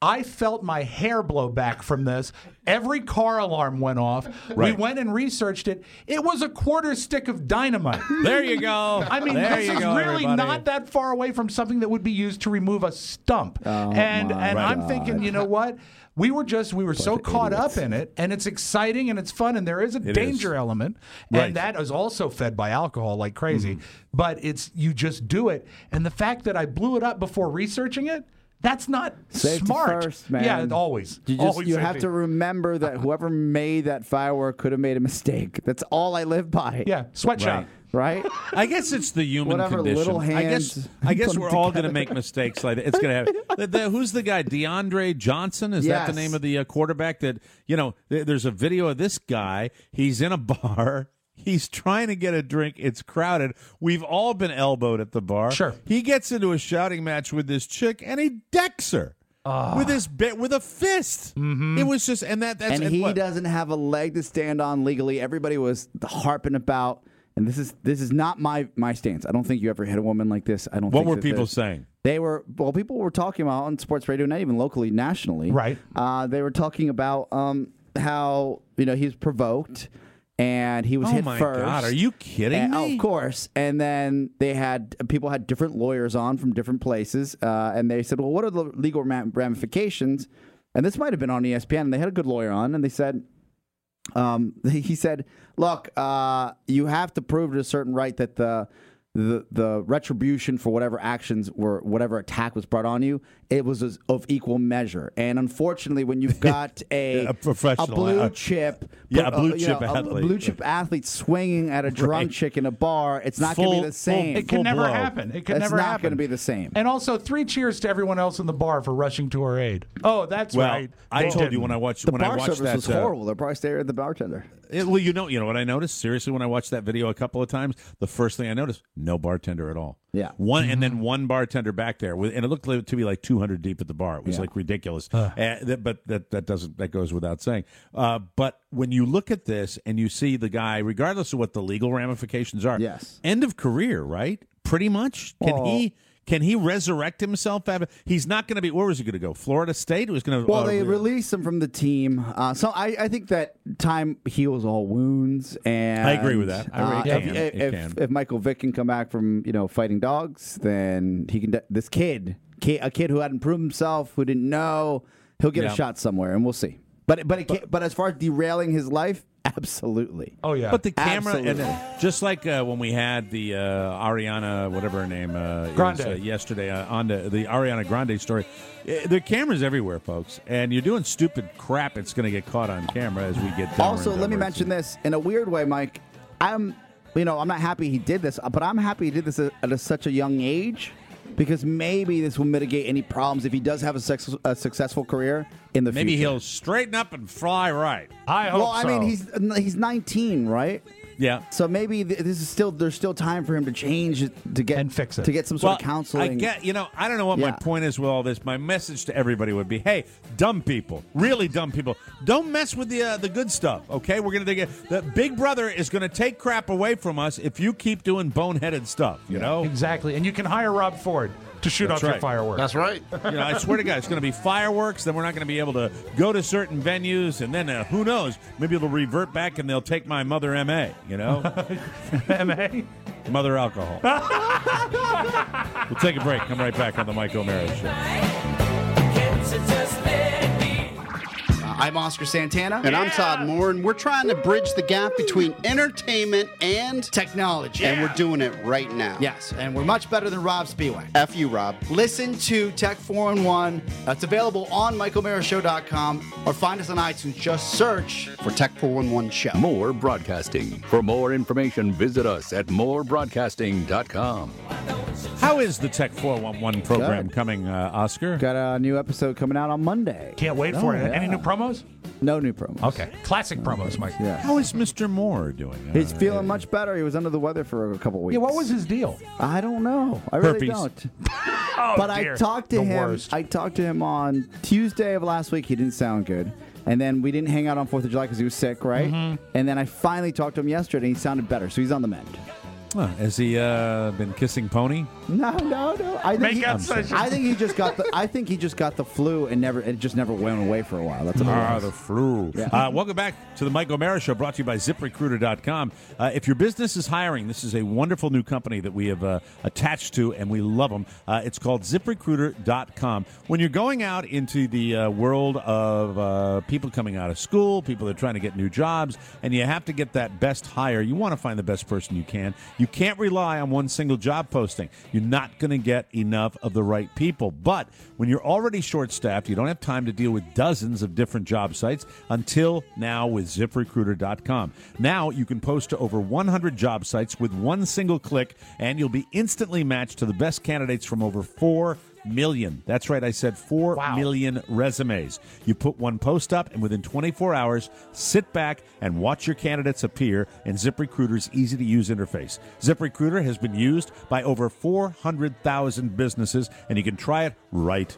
S3: I felt my hair blow back from this. Every car alarm went off.
S10: Right.
S3: We went and researched it. It was a quarter stick of dynamite.
S10: There you go.
S3: I mean,
S10: there
S3: this
S10: you
S3: is
S10: go,
S3: really
S10: everybody.
S3: not that far away from something that would be used to remove a stump.
S4: Oh,
S3: and
S4: my
S3: and I'm
S4: God.
S3: thinking, you know what? We were just we were so
S4: of
S3: caught
S4: idiots.
S3: up in it, and it's exciting and it's fun, and there is a
S10: It
S3: danger
S10: is.
S3: element,
S10: Right.
S3: and that is also fed by alcohol like crazy.
S4: Mm-hmm.
S3: But it's you just do it, and the fact that I blew it up before researching it, that's not
S4: Safety
S3: smart.
S4: first, man.
S3: Yeah, always.
S4: You just
S3: always
S4: you have
S3: safety.
S4: to remember that whoever made that firework could have made a mistake. That's all I live by.
S3: Yeah, sweatshop.
S4: Right?
S10: I guess it's the human
S4: Whatever
S10: condition.
S4: little
S10: I guess
S4: hands
S10: I guess
S4: put
S10: we're
S4: them
S10: all going to
S4: together.
S10: make mistakes like that. It's going to have. The, the, who's the guy? DeAndre Johnson? Is that the
S4: Yes.
S10: name of the uh, quarterback? That you know. Th- there's a video of this guy. He's in a bar. He's trying to get a drink. It's crowded. We've all been elbowed at the bar.
S3: Sure.
S10: He gets into a shouting match with this chick, and he decks her. With his bit, with a fist, mm-hmm. It was just, and that that's
S4: and he
S10: what-
S4: doesn't have a leg to stand on legally. Everybody was harping about, and this is this is not my my stance. I don't think you ever hit a woman like this. I don't.
S10: What
S4: think
S10: were
S4: that
S10: people
S4: there's-
S10: saying?
S4: They were well. People were talking about on sports radio, not even locally, nationally.
S3: Right.
S4: Uh, they were talking about um, how you know he was provoked and he was
S10: Oh
S4: hit
S10: my
S4: first.
S10: God, are you kidding
S4: And-
S10: me?
S4: Of course. And then they had people had different lawyers on from different places, uh, and they said, "Well, what are the legal ram- ramifications?" And this might have been on E S P N. And they had a good lawyer on, and they said, um, he said, "Look, uh, you have to prove to a certain right that the." The, the retribution for whatever actions were, whatever attack was brought on you, it was as- of equal measure. And unfortunately, when you've got a
S10: A professional,
S4: a blue
S10: uh,
S4: chip,
S10: yeah, a
S4: uh,
S10: blue
S4: you
S10: chip
S4: know, a
S10: athlete.
S4: blue chip athlete swinging at a drunk
S10: Right.
S4: chick in a bar, it's not going
S10: Full-
S4: to be the same.
S10: full-
S3: It can
S10: full
S3: never
S10: blow.
S3: happen. It can
S4: It's
S3: never
S4: not
S3: happen.
S4: going to be the same.
S3: And also, three cheers to everyone else in the bar for rushing to her aid. Oh, that's
S10: Well,
S3: right.
S10: I
S3: They
S10: told you
S3: didn't.
S10: when I watched
S4: the
S10: when I
S4: bar
S10: watched
S4: service
S10: that
S4: was
S10: uh,
S4: horrible. They're probably staring at the bartender.
S10: It, well, you know, you know what I noticed seriously when I watched that video a couple of times. The first thing I noticed, no bartender at all.
S4: Yeah.
S10: one and then one bartender back there, with, and it looked like, to be like two hundred deep at the bar. It was
S4: Yeah.
S10: like ridiculous. Uh, that, but that that doesn't that goes without saying. Uh, but when you look at this and you see the guy, regardless of what the legal ramifications are,
S4: Yes.
S10: end of career, right? Pretty much. Can
S4: Well-
S10: he? Can he resurrect himself? He's not going to be. Where was he going to go? Florida State was going to.
S4: Well,
S10: uh,
S4: they released him from the team. Uh, so I, I think that time heals all wounds. And
S10: I agree with that. I
S4: uh,
S10: really
S4: if,
S10: can.
S4: if,
S10: It
S4: if,
S10: can.
S4: if Michael Vick can come back from you know fighting dogs, then he can. De- this kid, kid, a kid who hadn't proved himself, who didn't know, he'll get
S10: Yeah.
S4: a shot somewhere, and we'll see. But but it can't, but as far as derailing his life, absolutely.
S3: Oh, yeah.
S10: But the camera, and
S4: Absolutely.
S10: uh, just like uh, when we had the uh, Ariana, whatever her name uh,
S3: Grande.
S10: is, uh, yesterday uh, on the, the Ariana Grande story, uh, the camera's everywhere, folks, and you're doing stupid crap. It's going to get caught on camera as we get dumber
S4: Also,
S10: and
S4: let me
S10: dumber.
S4: mention this in a weird way, Mike. I'm, you know, I'm not happy he did this, but I'm happy he did this at, at a, such a young age because maybe this will mitigate any problems if he does have a, sex, a successful career in the
S10: Maybe
S4: future.
S10: he'll straighten up and fly right.
S3: I hope
S4: Well, I
S3: so.
S4: mean, he's he's nineteen, right?
S10: Yeah.
S4: So maybe th- this is still there's still time for him to change it, to get
S3: And fix it.
S4: to get some sort
S10: Well,
S4: of counseling.
S10: I get, you know, I don't know what my
S4: Yeah.
S10: point is with all this. My message to everybody would be, hey, dumb people, really dumb people, don't mess with the uh, the good stuff, okay? We're going to get, the Big Brother is going to take crap away from us if you keep doing boneheaded stuff, you know?
S3: Exactly. And you can hire Rob Ford to shoot
S10: That's
S3: off your
S10: right.
S3: fireworks.
S6: That's right.
S10: You know, I swear to God, it's going to be fireworks. Then we're not going to be able to go to certain venues, and then uh, who knows? Maybe it'll revert back, and they'll take my mother M A. You know,
S3: M A?
S10: mother alcohol. We'll take a break. Come right back on the Mike O'Mara Show.
S4: I'm Oscar Santana.
S11: And I'm Todd Moore, and we're trying to bridge the gap between entertainment and
S12: technology.
S11: and we're doing it right now.
S12: Yes, and we're much better than Rob Spiewak.
S11: F you, Rob.
S12: Listen to Tech four in one. It's available on Mike O'Mara Show dot com or find us on iTunes. Just search
S11: For Tech four one one Show.
S1: More Broadcasting. For more information, visit us at more broadcasting dot com.
S10: How is the Tech four one one program
S4: Good.
S10: coming, uh, Oscar?
S4: Got a new episode coming out on Monday.
S3: Can't wait
S4: Oh,
S3: for it.
S4: yeah.
S3: Any new promos?
S4: No new promos.
S3: Okay. Classic promos, Mike.
S4: Yeah.
S10: How is Mister Moore doing?
S4: He's
S10: Uh,
S4: feeling much better. He was under the weather for a couple weeks.
S3: Yeah, what was his deal?
S4: I don't know. I really
S10: Herpes.
S4: don't.
S3: Oh,
S4: But
S3: dear.
S4: I talked to
S3: The
S4: him.
S3: worst.
S4: I talked to him on Tuesday of last week. He didn't sound good. And then we didn't hang out on fourth of July because he was sick, right?
S3: Mm-hmm.
S4: And then I finally talked to him yesterday, and he sounded better. So he's on the mend.
S10: Huh, has he uh, been kissing Pony?
S4: No, no, no. I think,
S3: Make
S4: he,
S3: up such a-
S4: I think he just got the. I think he just got the flu and never. It just never went away for a while. That's what it
S10: Ah,
S4: was.
S10: the flu.
S4: Yeah.
S10: Uh, welcome back to the Mike O'Mara Show, brought to you by zip recruiter dot com. Uh, if your business is hiring, this is a wonderful new company that we have uh, attached to, and we love them. Uh, it's called zip recruiter dot com. When you're going out into the uh, world of uh, people coming out of school, people that are trying to get new jobs, and you have to get that best hire, you want to find the best person you can. You can't rely on one single job posting. You're not going to get enough of the right people. But when you're already short-staffed, you don't have time to deal with dozens of different job sites until now with zip recruiter dot com. Now you can post to over one hundred job sites with one single click, and you'll be instantly matched to the best candidates from over four million. That's right, I said four
S3: Wow.
S10: million resumes. You put one post up, and within twenty-four hours, sit back and watch your candidates appear in ZipRecruiter's easy-to-use interface. ZipRecruiter has been used by over four hundred thousand businesses, and you can try it right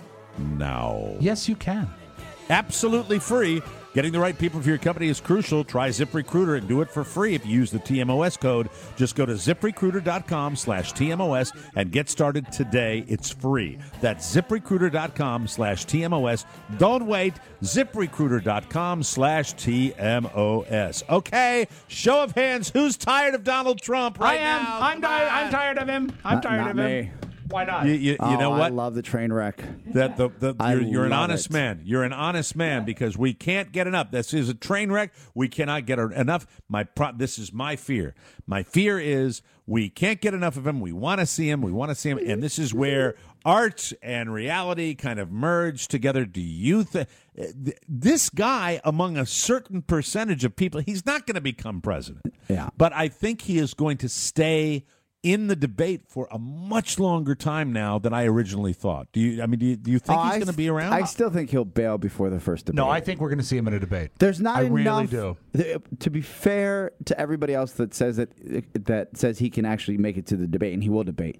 S10: now.
S3: Yes, you can.
S10: Absolutely free. Getting the right people for your company is crucial. Try ZipRecruiter and do it for free if you use the T M O S code. Just go to zip recruiter dot com slash T M O S and get started today. It's free. That's zip recruiter dot com slash T M O S. Don't wait. zip recruiter dot com slash T M O S. Okay, show of hands. Who's tired of Donald Trump right
S3: I am.
S10: now?
S3: I'm tired. I'm tired of him. I'm
S4: Not-
S3: tired
S4: not
S3: of
S4: me.
S3: him. Why not?
S10: You, you, you
S4: Oh,
S10: know
S4: I
S10: what?
S4: love the train wreck.
S10: That the, the
S4: I
S10: you're, you're an
S4: love
S10: honest
S4: it.
S10: man. You're an honest man because we can't get enough. This is a train wreck. We cannot get enough. My pro, this is my fear. My fear is we can't get enough of him. We want to see him. We want to see him, and this is where art and reality kind of merge together. Do you think this guy, among a certain percentage of people, he's not going to become president?
S4: Yeah.
S10: But I think he is going to stay in the debate for a much longer time now than I originally thought. Do you? I mean, do you, do you think
S4: Oh,
S10: he's
S4: I
S10: going to be around?
S4: I still think he'll bail before the first debate.
S3: No, I think we're going to see him in a debate.
S4: There's not
S3: I
S4: enough.
S3: really do.
S4: th- To be fair to everybody else that says that that says he can actually make it to the debate and he will debate.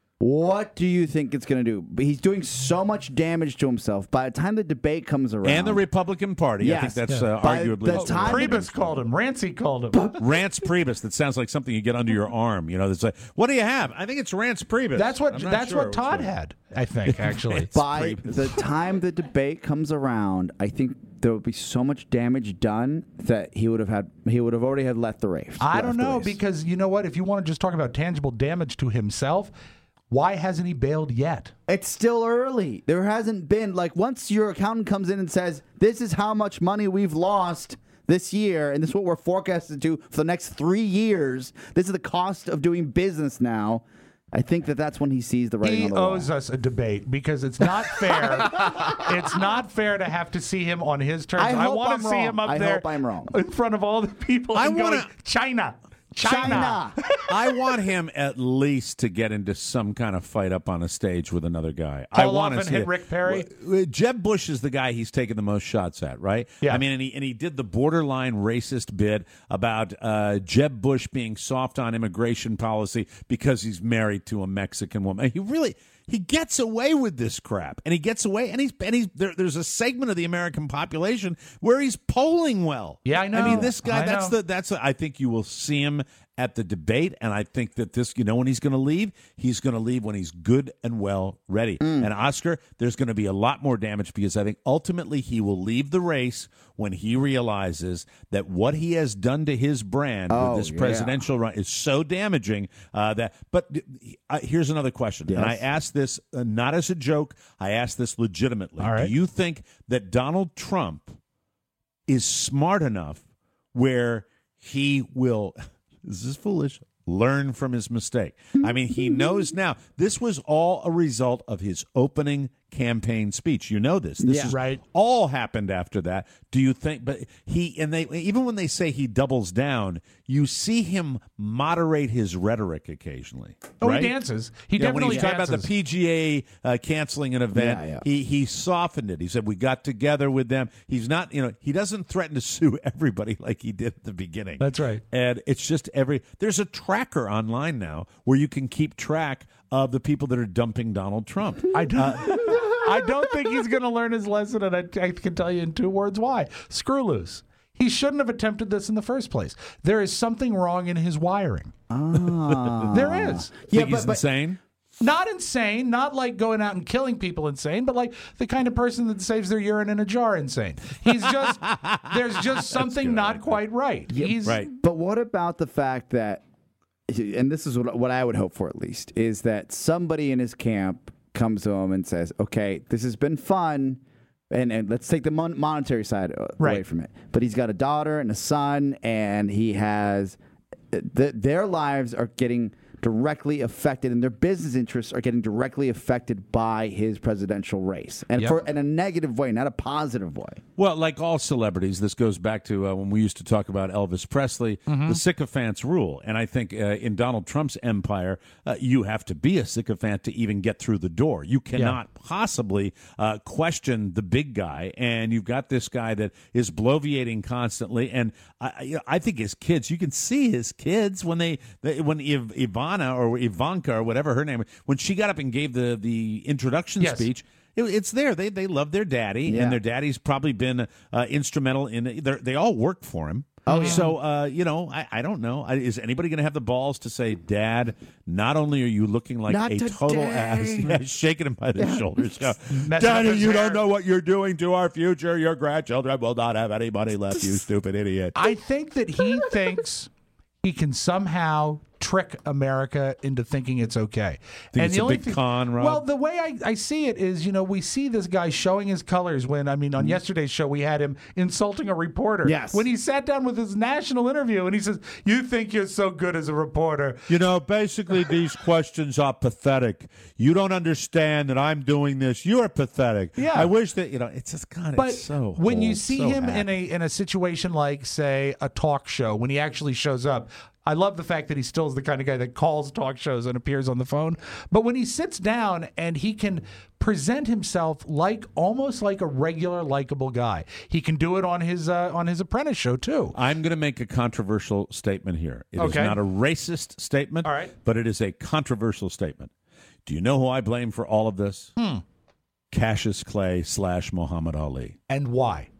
S4: What do you think it's going to do? But he's doing so much damage to himself. By the time the debate comes around,
S10: and the Republican Party. I think
S4: Yes.
S10: that's
S4: Yeah.
S10: uh,
S4: By
S10: arguably
S4: the
S10: true.
S4: time-
S3: Priebus called him. Rancy called him.
S10: Rance Priebus. That sounds like something you get under your arm. You know, that's like, what do you have? I think it's Rance Priebus.
S3: That's what.
S10: I'm not
S3: That's
S10: sure
S3: what
S10: which
S3: Todd
S10: one.
S3: had. I think actually.
S4: by
S10: Priebus.
S4: the time the debate comes around, I think there will be so much damage done that he would have had. He would have already had left the race.
S3: I
S4: left
S3: don't
S4: the
S3: know
S4: race.
S3: because you know what? If you want to just talk about tangible damage to himself, why hasn't he bailed yet?
S4: It's still early. There hasn't been, like, once your accountant comes in and says, this is how much money we've lost this year, and this is what we're forecasted to for the next three years, this is the cost of doing business now, I think that that's when he sees the writing
S3: He
S4: on the wall.
S3: owes us a debate because it's not fair. It's not fair to have to see him on his terms.
S4: I hope
S3: want
S4: I'm
S3: to see
S4: wrong.
S3: him up
S4: I
S3: there
S4: hope I'm wrong.
S3: in front of all the people.
S10: I
S3: and going,
S10: wanna-
S3: China. China.
S4: China.
S10: I want him at least to get into some kind of fight up on a stage with another guy. I
S3: Haul
S10: want
S3: off
S10: to
S3: and
S10: see
S3: hit
S10: it.
S3: Rick Perry?
S10: Well, Jeb Bush is the guy he's taken the most shots at, right?
S3: Yeah.
S10: I mean, and he and he did the borderline racist bit about uh, Jeb Bush being soft on immigration policy because he's married to a Mexican woman. He really. He gets away with this crap, and he gets away, and he's and he's there, there's a segment of the American population where he's polling well.
S3: Yeah, I know.
S10: I mean, this guy.
S3: I
S10: that's
S3: know.
S10: the that's. I think you will see him at the debate, and I think that this. You know, when he's going to leave, he's going to leave when he's good and well ready.
S3: Mm.
S10: And Oscar, there's going to be a lot more damage because I think ultimately he will leave the race when he realizes that what he has done to his brand
S4: Oh,
S10: with this
S4: yeah.
S10: presidential run is so damaging uh, that. But uh, here's another question, and I
S4: Yes.
S10: asked this uh, not as a joke. I asked this legitimately.
S3: All right.
S10: Do you think that Donald Trump is smart enough where he will? This is foolish. Learn from his mistake. I mean, he knows now. This was all a result of his opening campaign speech. You know this. This
S4: Yeah.
S10: is
S3: Right.
S10: all happened after that. Do you think? But he and they even when they say he doubles down, you see him moderate his rhetoric occasionally.
S3: Oh,
S10: right?
S3: he dances. He
S10: Yeah, when
S3: definitely
S10: he's talking about
S3: dances.
S10: the P G A uh, canceling an event,
S4: Yeah, yeah.
S10: he he softened it. He said we got together with them. He's not, you know, he doesn't threaten to sue everybody like he did at the beginning.
S3: That's right.
S10: And it's just every there's a tracker online now where you can keep track of the people that are dumping Donald Trump.
S3: I don't. I don't think he's going to learn his lesson, and I, I can tell you in two words why. Screw loose. He shouldn't have attempted this in the first place. There is something wrong in his wiring.
S4: Ah.
S3: There is.
S10: Yeah, Think he's but, insane?
S3: Not insane, not like going out and killing people insane, but like the kind of person that saves their urine in a jar insane. He's just, there's just something not quite right.
S4: Yeah,
S3: He's,
S10: right.
S4: But what about the fact that, and this is what, what I would hope for at least, is that somebody in his camp comes to him and says, okay, this has been fun, and, and let's take the mon- monetary side away
S3: Right.
S4: from it. But he's got a daughter and a son, and he has, th- their lives are getting directly affected, and their business interests are getting directly affected by his presidential race, and
S3: Yep.
S4: for in a negative way, not a positive way.
S10: Well, like all celebrities, this goes back to uh, when we used to talk about Elvis Presley,
S3: Mm-hmm.
S10: the sycophants rule. And I think uh, in Donald Trump's empire, uh, you have to be a sycophant to even get through the door. You cannot possibly uh, question the big guy. And you've got this guy that is bloviating constantly. And I, you know, I think his kids, you can see his kids when they, they when Iv- Ivana or Ivanka or whatever her name, when she got up and gave the, the introduction
S3: Yes.
S10: speech, it, it's there. They they love their daddy,
S4: Yeah.
S10: and their daddy's probably been uh, instrumental in. They all work for him.
S4: Oh, yeah.
S10: So uh, you know, I, I don't know. I, is anybody going to have the balls to say, "Dad, not only are you looking like
S4: Not
S10: a
S4: today."
S10: total ass," yeah, shaking him by the shoulders, go,
S3: Messing up
S10: "Daddy,
S3: his
S10: you
S3: hair.
S10: don't know what you're doing to our future. Your grandchildren will not have any money left. You stupid idiot."
S3: I think that he thinks he can somehow trick America into thinking it's okay.
S10: Think
S3: and
S10: it's
S3: the
S10: a
S3: only
S10: big
S3: thing-
S10: con, Rob?
S3: Well, the way I, I see it is, you know, we see this guy showing his colors when, I mean, on yesterday's show, we had him insulting a reporter.
S4: Yes.
S3: When he sat down with his national interview and he says, "You think you're so good as a reporter."
S10: You know, basically, these questions are pathetic. You don't understand that I'm doing this. You are pathetic.
S3: Yeah.
S10: I wish that, you know, it's just kind of
S3: But
S10: so.
S3: when you
S10: old,
S3: see
S10: so
S3: him
S10: hack.
S3: in a in a situation like, say, a talk show, when he actually shows up, I love the fact that he still is the kind of guy that calls talk shows and appears on the phone. But when he sits down and he can present himself like almost like a regular, likable guy, he can do it on his uh, on his Apprentice show too.
S10: I'm going to make a controversial statement here. It is
S3: Okay.
S10: not a racist statement,
S3: All right.
S10: but it is a controversial statement. Do you know who I blame for all of this?
S3: Hmm.
S10: Cassius Clay slash Muhammad Ali.
S3: And why?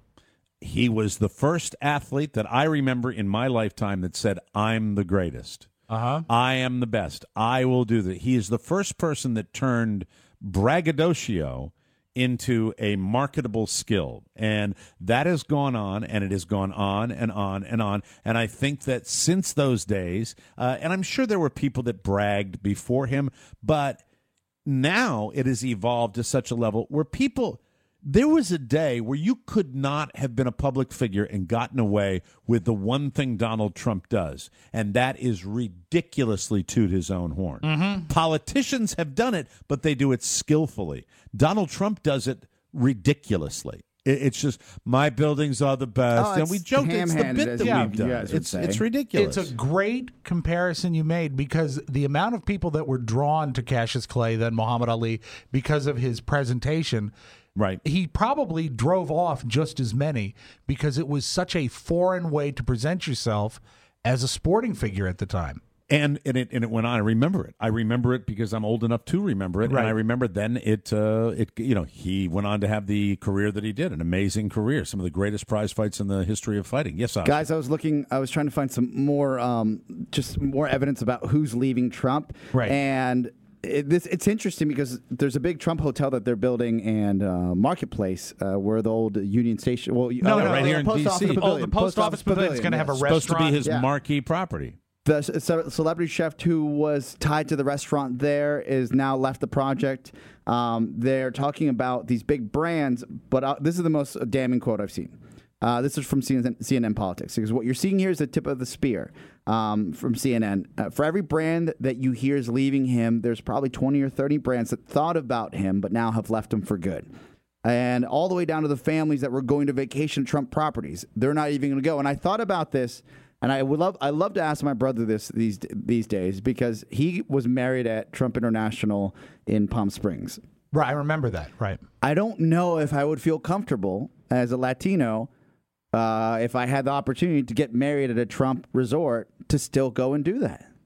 S10: He was the first athlete that I remember in my lifetime that said, "I'm the greatest.
S3: Uh-huh.
S10: I am the best. I will do that." He is the first person that turned braggadocio into a marketable skill. And that has gone on, and it has gone on and on and on. And I think that since those days, uh, and I'm sure there were people that bragged before him, but now it has evolved to such a level where people... There was a day where you could not have been a public figure and gotten away with the one thing Donald Trump does, and that is ridiculously toot his own horn.
S3: Mm-hmm.
S10: Politicians have done it, but they do it skillfully. Donald Trump does it ridiculously. It- It's just, my buildings are the best.
S4: Oh,
S10: and we
S4: it's
S10: joked, it's the
S4: ham-handed,
S10: bit
S4: as
S10: that
S4: you
S10: we've done.
S4: guys would
S10: It's,
S4: say.
S10: it's ridiculous.
S3: It's a great comparison you made, because the amount of people that were drawn to Cassius Clay than Muhammad Ali because of his presentation,
S10: right.
S3: he probably drove off just as many because it was such a foreign way to present yourself as a sporting figure at the time.
S10: And and it and it went on. I remember it. I remember it because I'm old enough to remember it.
S3: Right.
S10: And I remember then it. Uh, it you know he went on to have the career that he did, an amazing career, some of the greatest prize fights in the history of fighting. Yes, Oscar.
S4: Guys, I was looking, I was trying to find some more, um, just more evidence about who's leaving Trump.
S3: Right.
S4: And it, this, it's interesting because there's a big Trump hotel that they're building and uh, Marketplace, uh, where the old Union Station, well,
S3: No,
S4: uh,
S3: no,
S10: right
S4: the
S10: here in
S4: post
S10: D C.
S4: office
S10: Oh, the
S4: pavilion,
S3: post office pavilion's gonna have a
S4: yes.
S3: restaurant.
S10: supposed to be his
S4: Yeah.
S10: marquee property.
S4: The ce- ce- celebrity chef who was tied to the restaurant there is now left the project. Um, they're talking about these big brands, but uh, this is the most damning quote I've seen. Uh, this is from C N N, C N N Politics, because what you're seeing here is the tip of the spear um, from C N N. Uh, for every brand that you hear is leaving him, there's probably twenty or thirty brands that thought about him but now have left him for good. And all the way down to the families that were going to vacation Trump properties. They're not even going to go. And I thought about this. And I would love, I love to ask my brother this these these days, because he was married at Trump International in Palm Springs.
S3: Right, I remember that. Right.
S4: I don't know if I would feel comfortable as a Latino uh, if I had the opportunity to get married at a Trump resort to still go and do that.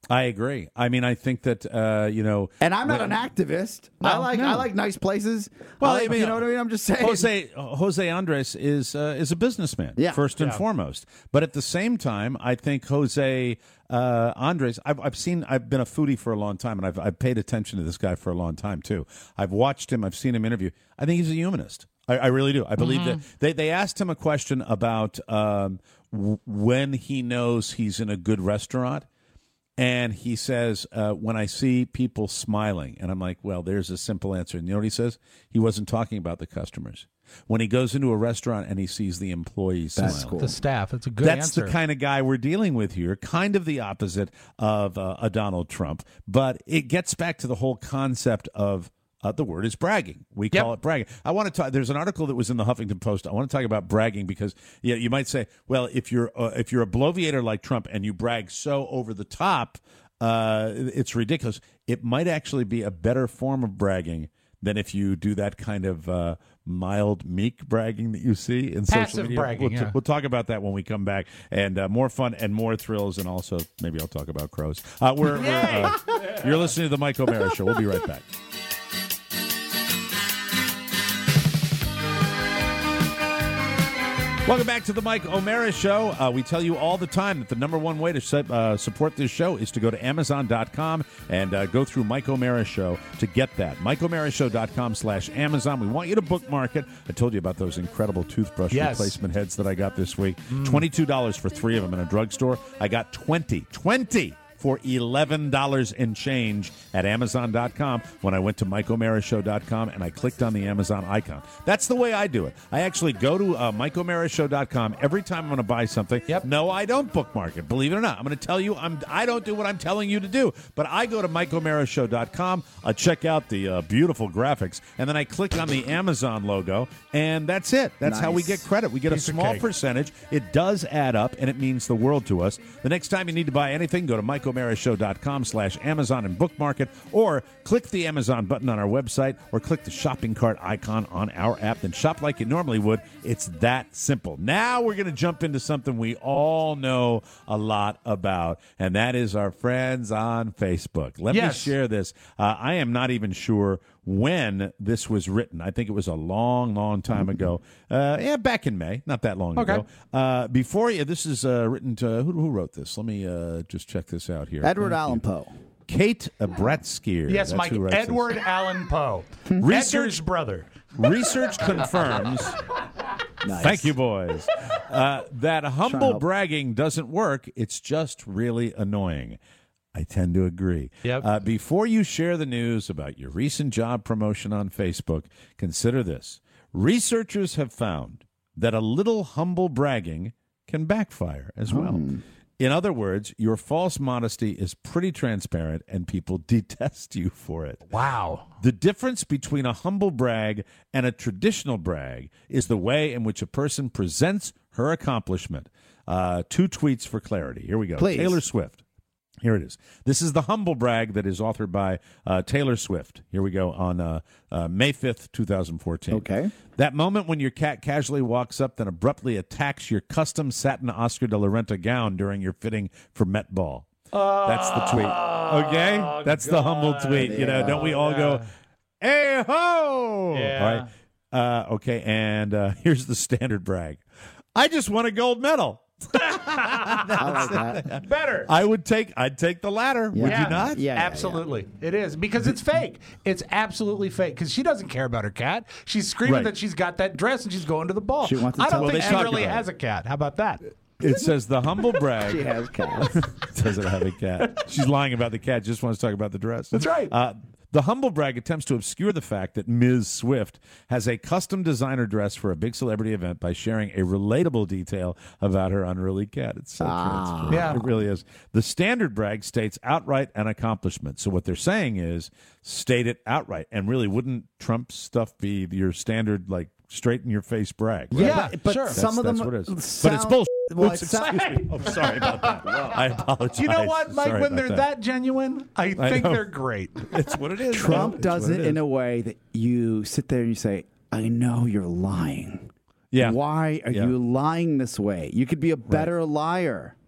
S10: I agree. I mean, I think that uh, you know,
S4: and I'm not
S10: when,
S4: an activist.
S10: No,
S4: I like
S10: no.
S4: I like nice places.
S10: Well,
S4: I like,
S10: I mean,
S4: you know what I mean. I'm just saying.
S10: Jose Jose Andres is uh, is a businessman,
S4: yeah.
S10: first and
S4: yeah.
S10: foremost. But at the same time, I think Jose uh, Andres. I've I've seen. I've been a foodie for a long time, and I've I've paid attention to this guy for a long time too. I've watched him. I've seen him interview. I think he's a humanist. I, I really do. I believe
S3: Mm-hmm.
S10: that they they asked him a question about um, w- when he knows he's in a good restaurant. And he says, uh, when I see people smiling, and I'm like, well, there's a simple answer. And you know what he says? He wasn't talking about the customers. When he goes into a restaurant and he sees the employees
S3: That's
S10: smiling.
S3: cool. The staff. That's a good
S10: That's
S3: answer.
S10: the kind of guy we're dealing with here. Kind of the opposite of uh, a Donald Trump. But it gets back to the whole concept of Uh, the word is bragging. We call
S3: Yep.
S10: it bragging. I want to talk. There's an article that was in the Huffington Post. I want to talk about bragging because yeah, you might say, well, if you're uh, if you're a bloviator like Trump and you brag so over the top, uh, it's ridiculous. It might actually be a better form of bragging than if you do that kind of uh, mild, meek bragging that you see in
S3: Passive
S10: social media.
S3: bragging,
S10: We'll,
S3: yeah.
S10: we'll talk about that when we come back, and uh, more fun and more thrills, and also maybe I'll talk about crows. Uh, we're, we're uh, you're listening to the Mike O'Mara Show. We'll be right back. Welcome back to the Mike O'Mara Show. Uh, we tell you all the time that the number one way to set, uh, support this show is to go to Amazon dot com and uh, go through Mike O'Mara Show to get that. Mike O'Mara Show dot com slash Amazon. We want you to bookmark it. I told you about those incredible toothbrush
S3: Yes.
S10: replacement heads that I got this week. twenty-two dollars for three of them in a drugstore. I got twenty. twenty! For eleven dollars and change at Amazon dot com when I went to Mike O'Mara Show dot com and I clicked on the Amazon icon. That's the way I do it. I actually go to uh, Mike O'Mara Show dot com every time I'm going to buy something.
S3: Yep.
S10: No, I don't bookmark it. Believe it or not. I'm going to tell you I'm, I don't do what I'm telling you to do. But I go to Mike O'Mara Show dot com, I check out the uh, beautiful graphics, and then I click on the Amazon logo, and that's it. That's how we
S4: Nice.
S10: get credit. We get
S3: Piece
S10: a
S3: of
S10: small
S3: cake.
S10: percentage. It does add up, and it means the world to us. The next time you need to buy anything, go to Mike O'Mara Show dot com slash Amazon and bookmark it, or click the Amazon button on our website, or click the shopping cart icon on our app, then shop like you normally would. It's that simple. Now we're going to jump into something we all know a lot about, and that is our friends on Facebook. Let
S3: Yes.
S10: me share this. Uh, I am not even sure when this was written. I think it was a long, long time ago. Uh, yeah, back in May, not that long
S3: Okay.
S10: ago. Uh, before you, this is uh, written to who, who wrote this? Let me uh, just check this out here.
S4: Edward
S10: Thank
S4: Allan
S10: you.
S4: Poe.
S10: Kate Bratskier.
S3: Yes,
S10: That's
S3: Mike.
S10: who writes this.
S3: Edward Allan Poe.
S10: Research-
S3: Edgar's brother.
S10: Research confirms.
S4: Nice.
S10: Thank you, boys. Uh, that humble
S4: help.
S10: bragging doesn't work. It's just really annoying. I tend to agree.
S3: Yep.
S10: Uh, before you share the news about your recent job promotion on Facebook, consider this. Researchers have found that a little humble bragging can backfire as well. In other words, your false modesty is pretty transparent and people detest you for it.
S3: Wow.
S10: The difference between a humble brag and a traditional brag is the way in which a person presents her accomplishment. Uh, two tweets for clarity. Here we go.
S4: Please.
S10: Taylor Swift. Here it is. This is the humble brag that is authored by uh, Taylor Swift. Here we go on uh, uh, May fifth, twenty fourteen.
S4: Okay.
S10: That moment when your cat casually walks up then abruptly attacks your custom satin Oscar de la Renta gown during your fitting for Met Ball. That's the tweet. Okay? That's the humble tweet. You know, don't we all go, hey ho!
S3: Yeah.
S10: All right. Uh, okay, and uh, here's the standard brag. I just won a gold medal.
S4: I like that.
S3: Better.
S10: I would take I'd take the latter. Would
S3: Yeah.
S10: you not?
S4: Yeah, yeah,
S3: absolutely. It is because it's fake. It's absolutely fake because she doesn't care about her cat. She's screaming
S10: Right.
S3: that she's got that dress and she's going to the ball.
S4: She wants to
S3: I don't
S4: tell-
S3: think
S10: Well, they
S3: she
S10: talk
S3: really
S10: about
S3: has a cat. How about that?
S10: It says the humble brag.
S4: She has cats.
S10: Doesn't have a cat. She's lying about the cat. Just wants to talk about the dress.
S3: That's right.
S10: Uh, the humble brag attempts to obscure the fact that Miz Swift has a custom designer dress for a big celebrity event by sharing a relatable detail about her unruly cat. It's so transparent.
S3: Yeah.
S10: It really is. The standard brag states outright an accomplishment. So what they're saying is state it outright. And really, wouldn't Trump's stuff be your standard, like, straight in your face brag? Right?
S3: Yeah,
S4: but, but
S3: sure.
S4: some
S10: That's-
S4: of them
S10: that's what it is. But it's
S4: sound-
S10: bullshit.
S4: Well,
S10: Oops,
S4: it sound-
S10: excuse me. Oh, sorry about that. I apologize.
S3: You know what, Mike?
S10: Sorry
S3: When
S10: about
S3: they're that. genuine, I
S10: I
S3: think
S10: know.
S3: they're great.
S10: It's what it is.
S4: Trump
S10: man. It's
S4: does
S10: what
S4: it in a way that you sit there and you say, I know you're lying.
S10: Yeah.
S4: Why are
S10: Yeah.
S4: you lying this way? You could be a better liar.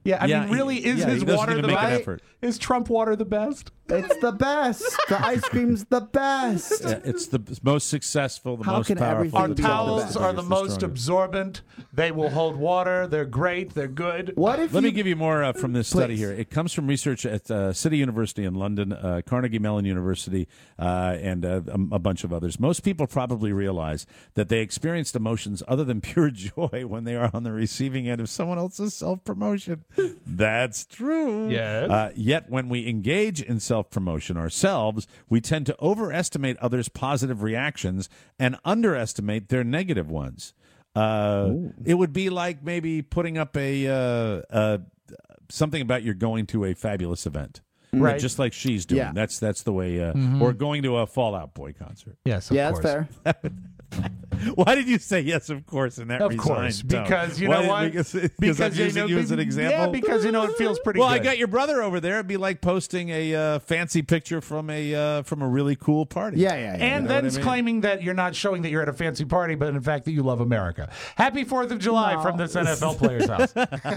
S3: Yeah, I
S10: Yeah,
S3: mean, really,
S10: he-
S3: is
S10: yeah, he
S3: his
S10: doesn't
S3: water
S10: even
S3: the
S10: make an
S3: best?
S10: effort.
S3: Is Trump water the best?
S4: It's the best. The ice cream's the best.
S10: Yeah, it's the most successful, the
S4: How
S10: most
S4: can
S10: powerful.
S4: everything
S3: Our
S4: be the
S3: towels
S4: best?
S3: are the
S10: biggest,
S3: most
S10: strongest.
S3: absorbent. They will hold water. They're great. They're good.
S4: What if
S10: Let
S4: you,
S10: me give you more uh, from this study
S4: Please.
S10: here. It comes from research at uh, City University in London, uh, Carnegie Mellon University, uh, and uh, a, a bunch of others. Most people probably realize that they experienced emotions other than pure joy when they are on the receiving end of someone else's self-promotion. That's true.
S3: Yes.
S10: Uh, yet when we engage in self-promotion ourselves, we tend to overestimate others' positive reactions and underestimate their negative ones. Uh, it would be like maybe putting up a uh, uh, something about you're going to a fabulous event,
S3: Right.
S10: Just like she's doing.
S4: Yeah.
S10: That's that's the way. Uh,
S3: Mhm.
S10: Or going to a Fall Out Boy concert.
S3: Yes, of
S4: yeah,
S3: course.
S4: that's fair.
S10: Why did you say yes, of course, in that
S3: Of
S10: resigned
S3: course,
S10: tone?
S3: because you
S10: Why
S3: know
S10: did-
S3: what?
S10: Because, because I'm
S3: you
S10: using
S3: know,
S10: you as an
S3: be-
S10: example.
S3: Yeah, because you know it feels pretty
S10: well,
S3: good.
S10: I got your brother over there. It'd be like posting a uh, fancy picture from a uh, from a really cool party.
S4: Yeah, yeah, yeah.
S3: And
S10: You know
S3: then
S10: what I mean?
S3: claiming that you're not showing that you're at a fancy party, but in fact that you love America. Happy Fourth of July from this N F L player's house.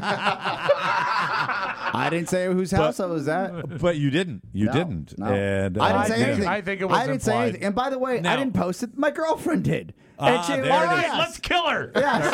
S4: I didn't say whose house I was at.
S10: But you didn't. You
S4: No,
S10: didn't.
S4: no.
S10: And,
S4: I
S10: uh,
S4: didn't say
S3: think-
S4: anything.
S3: I think it was
S4: I didn't say
S3: implied.
S4: anything. And by the way,
S10: Now-
S4: I didn't post it. My girlfriend did.
S10: Ah,
S4: and she,
S10: there
S3: All
S10: it
S3: right,
S10: is.
S3: let's kill her.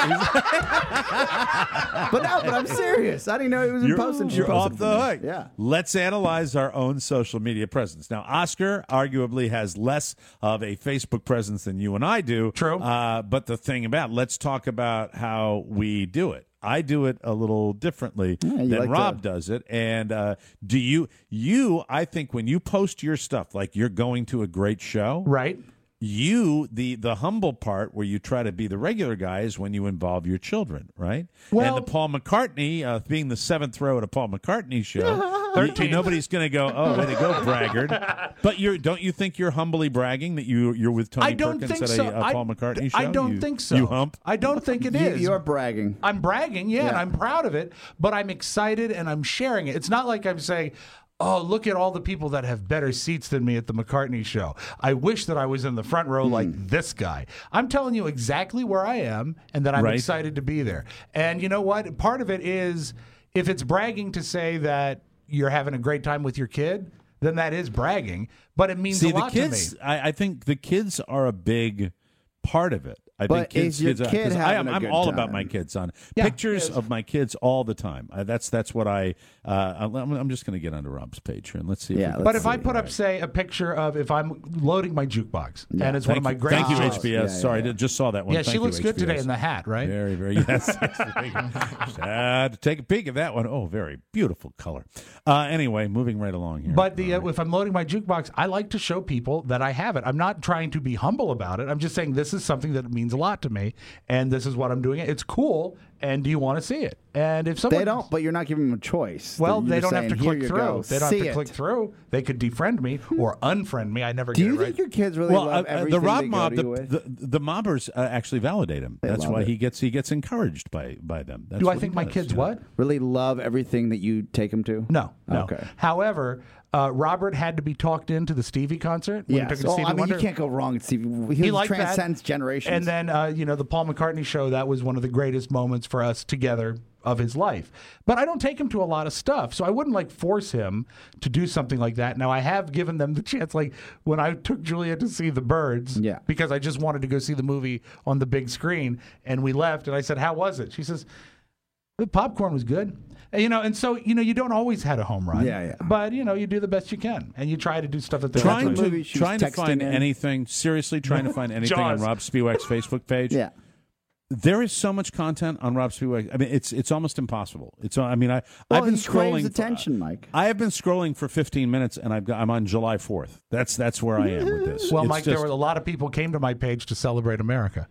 S4: But no, but I'm serious. I didn't know it was in
S10: You're,
S4: post. And she
S10: you're
S4: posted
S10: off
S4: for
S10: the
S4: me.
S10: hook.
S4: Yeah.
S10: Let's analyze our own social media presence. Now, Oscar arguably has less of a Facebook presence than you and I do.
S3: True.
S10: Uh, but the thing about, let's talk about how we do it. I do it a little differently
S4: Yeah, you
S10: than
S4: like
S10: Rob
S4: to-
S10: does it. And uh, do you, you, I think when you post your stuff, like you're going to a great show,
S3: Right.
S10: you the the humble part where you try to be the regular guy is when you involve your children, right?
S3: Well-
S10: and the Paul McCartney uh, being the seventh row at a Paul McCartney show, you- you- nobody's going to go, oh, way to go, braggart. But you're don't you think you're humbly bragging that you you're with Tony
S3: I don't
S10: Perkins
S3: think
S10: at
S3: so.
S10: a, a
S3: I-
S10: Paul McCartney show?
S3: I don't
S10: You-
S3: think so.
S10: You hump.
S3: I don't think it
S4: You,
S3: is.
S4: you're bragging.
S3: I'm bragging, yeah, and
S4: Yeah.
S3: I'm proud of it, but I'm excited and I'm sharing it. It's not like I'm saying, oh, look at all the people that have better seats than me at the McCartney show. I wish that I was in the front row like this guy. I'm telling you exactly where I am and that I'm
S10: Right.
S3: excited to be there. And you know what? Part of it is if it's bragging to say that you're having a great time with your kid, then that is bragging, but it means
S10: See,
S3: a
S10: the
S3: lot
S10: kids,
S3: to me.
S10: I, I think the kids are a big part of it. I
S4: But
S10: think kids,
S4: is your
S10: kids are-
S4: kid
S10: 'cause I am,
S4: having a
S10: I'm
S4: good
S10: all
S4: time?
S10: about my kids on
S3: Yeah,
S10: pictures
S3: yes.
S10: of my kids all the time. Uh, that's that's what I. Uh, I'm, I'm just going to get onto Rob's page here and let's see. If
S4: Yeah,
S10: we can
S3: But if
S10: see
S3: I
S10: it.
S3: put
S10: All
S3: up,
S10: right.
S3: say, a picture of if I'm loading my jukebox,
S4: Yeah.
S3: and it's one of
S10: Thank
S3: my
S10: you-
S3: great
S10: Thank you,
S3: shows.
S10: H B S.
S4: Yeah, yeah,
S10: Sorry,
S4: yeah.
S10: I just saw that one.
S3: Yeah,
S10: Thank
S3: she
S10: you,
S3: looks good
S10: H B S.
S3: today in the hat, right?
S10: Very, very, yes. uh, to take a peek at that one. Oh, very beautiful color. Uh, anyway, moving right along here.
S3: But the uh, if I'm loading my jukebox, I like to show people that I have it. I'm not trying to be humble about it. I'm just saying this is something that means a lot to me, and this is what I'm doing. It's cool, and do you want to see it? And if someone
S4: They don't, but you're not giving them a choice.
S3: well,
S4: You're
S3: they
S4: just
S3: don't have to
S4: saying, "Here
S3: click
S4: you
S3: through.
S4: go.
S3: They don't
S4: See
S3: have to
S4: it."
S3: click through. They could defriend me or unfriend me. I never
S4: Do
S3: get
S4: you
S3: it right.
S4: think your kids really
S10: well,
S4: love
S10: uh,
S4: everything
S10: the Rob
S4: they go
S10: mob,
S4: to
S10: the,
S4: you with?
S10: the the mobbers uh, actually validate him.
S4: They
S10: That's
S4: love
S10: why
S4: it.
S10: he gets he gets encouraged by by them. That's
S3: do I
S10: what
S3: think
S10: he
S3: my
S10: does,
S3: kids
S10: you know?
S3: what?
S4: really love everything that you take them to?
S3: No, no.
S4: Okay.
S3: However, uh, Robert had to be talked into the Stevie concert. when he
S4: Yes.
S3: took him to
S4: Oh,
S3: Stevie
S4: I mean,
S3: Wonder.
S4: you can't go wrong with Stevie. He,
S3: He
S4: was
S3: liked that.
S4: transcends generations.
S3: And then, uh, you know, the Paul McCartney show, that was one of the greatest moments for us together of his life. But I don't take him to a lot of stuff, so I wouldn't, like, force him to do something like that. Now, I have given them the chance, like, when I took Julia to see The Birds,
S4: Yeah.
S3: because I just wanted to go see the movie on the big screen, and we left, and I said, how was it? She says, the popcorn was good. And, you know, and so, you know, you don't always have a home run.
S4: Yeah, yeah.
S3: But, you know, you do the best you can, and you try to do stuff that they're
S10: Trying
S3: not
S10: to
S3: doing.
S4: she was
S10: trying to
S4: texting
S10: find
S4: in.
S10: anything seriously, trying to find anything on
S3: Jaws.
S10: Rob Spiewak's Facebook page.
S4: yeah.
S10: There is so much content on Rob Spiewak. I mean, it's it's almost impossible. It's I mean, I
S4: Well,
S10: I've been
S4: he craves
S10: scrolling
S4: attention, Mike.
S10: I have been scrolling for fifteen minutes, and I've got, I'm on July fourth. That's that's where I am with this.
S3: Well,
S10: It's
S3: Mike, there
S10: just-
S3: were a lot of people came to my page to celebrate America.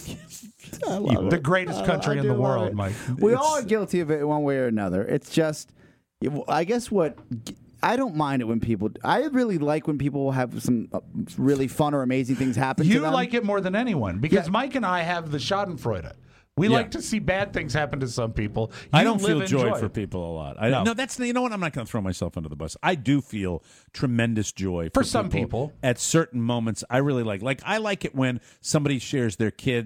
S4: I love
S3: The
S4: it.
S3: greatest
S4: I-
S3: country
S4: I
S3: in
S4: do
S3: the
S4: love
S3: world,
S4: it.
S3: Mike.
S4: We
S10: It's-
S4: all are guilty of it one way or another. It's just, I guess what I don't mind it when people. I really like when people have some uh, really fun or amazing things happen to
S3: You
S4: them.
S3: like it more than anyone because
S4: Yeah.
S3: Mike and I have the Schadenfreude. We
S10: Yeah.
S3: like to see bad things happen to some people.
S10: I
S3: You
S10: don't feel
S3: live in
S10: joy for people a lot. I,
S3: No.
S10: no. that's you know what? I'm not going to throw myself under the bus. I do feel tremendous joy for,
S3: For some people.
S10: at certain moments. I really like. Like I like it when somebody shares their kids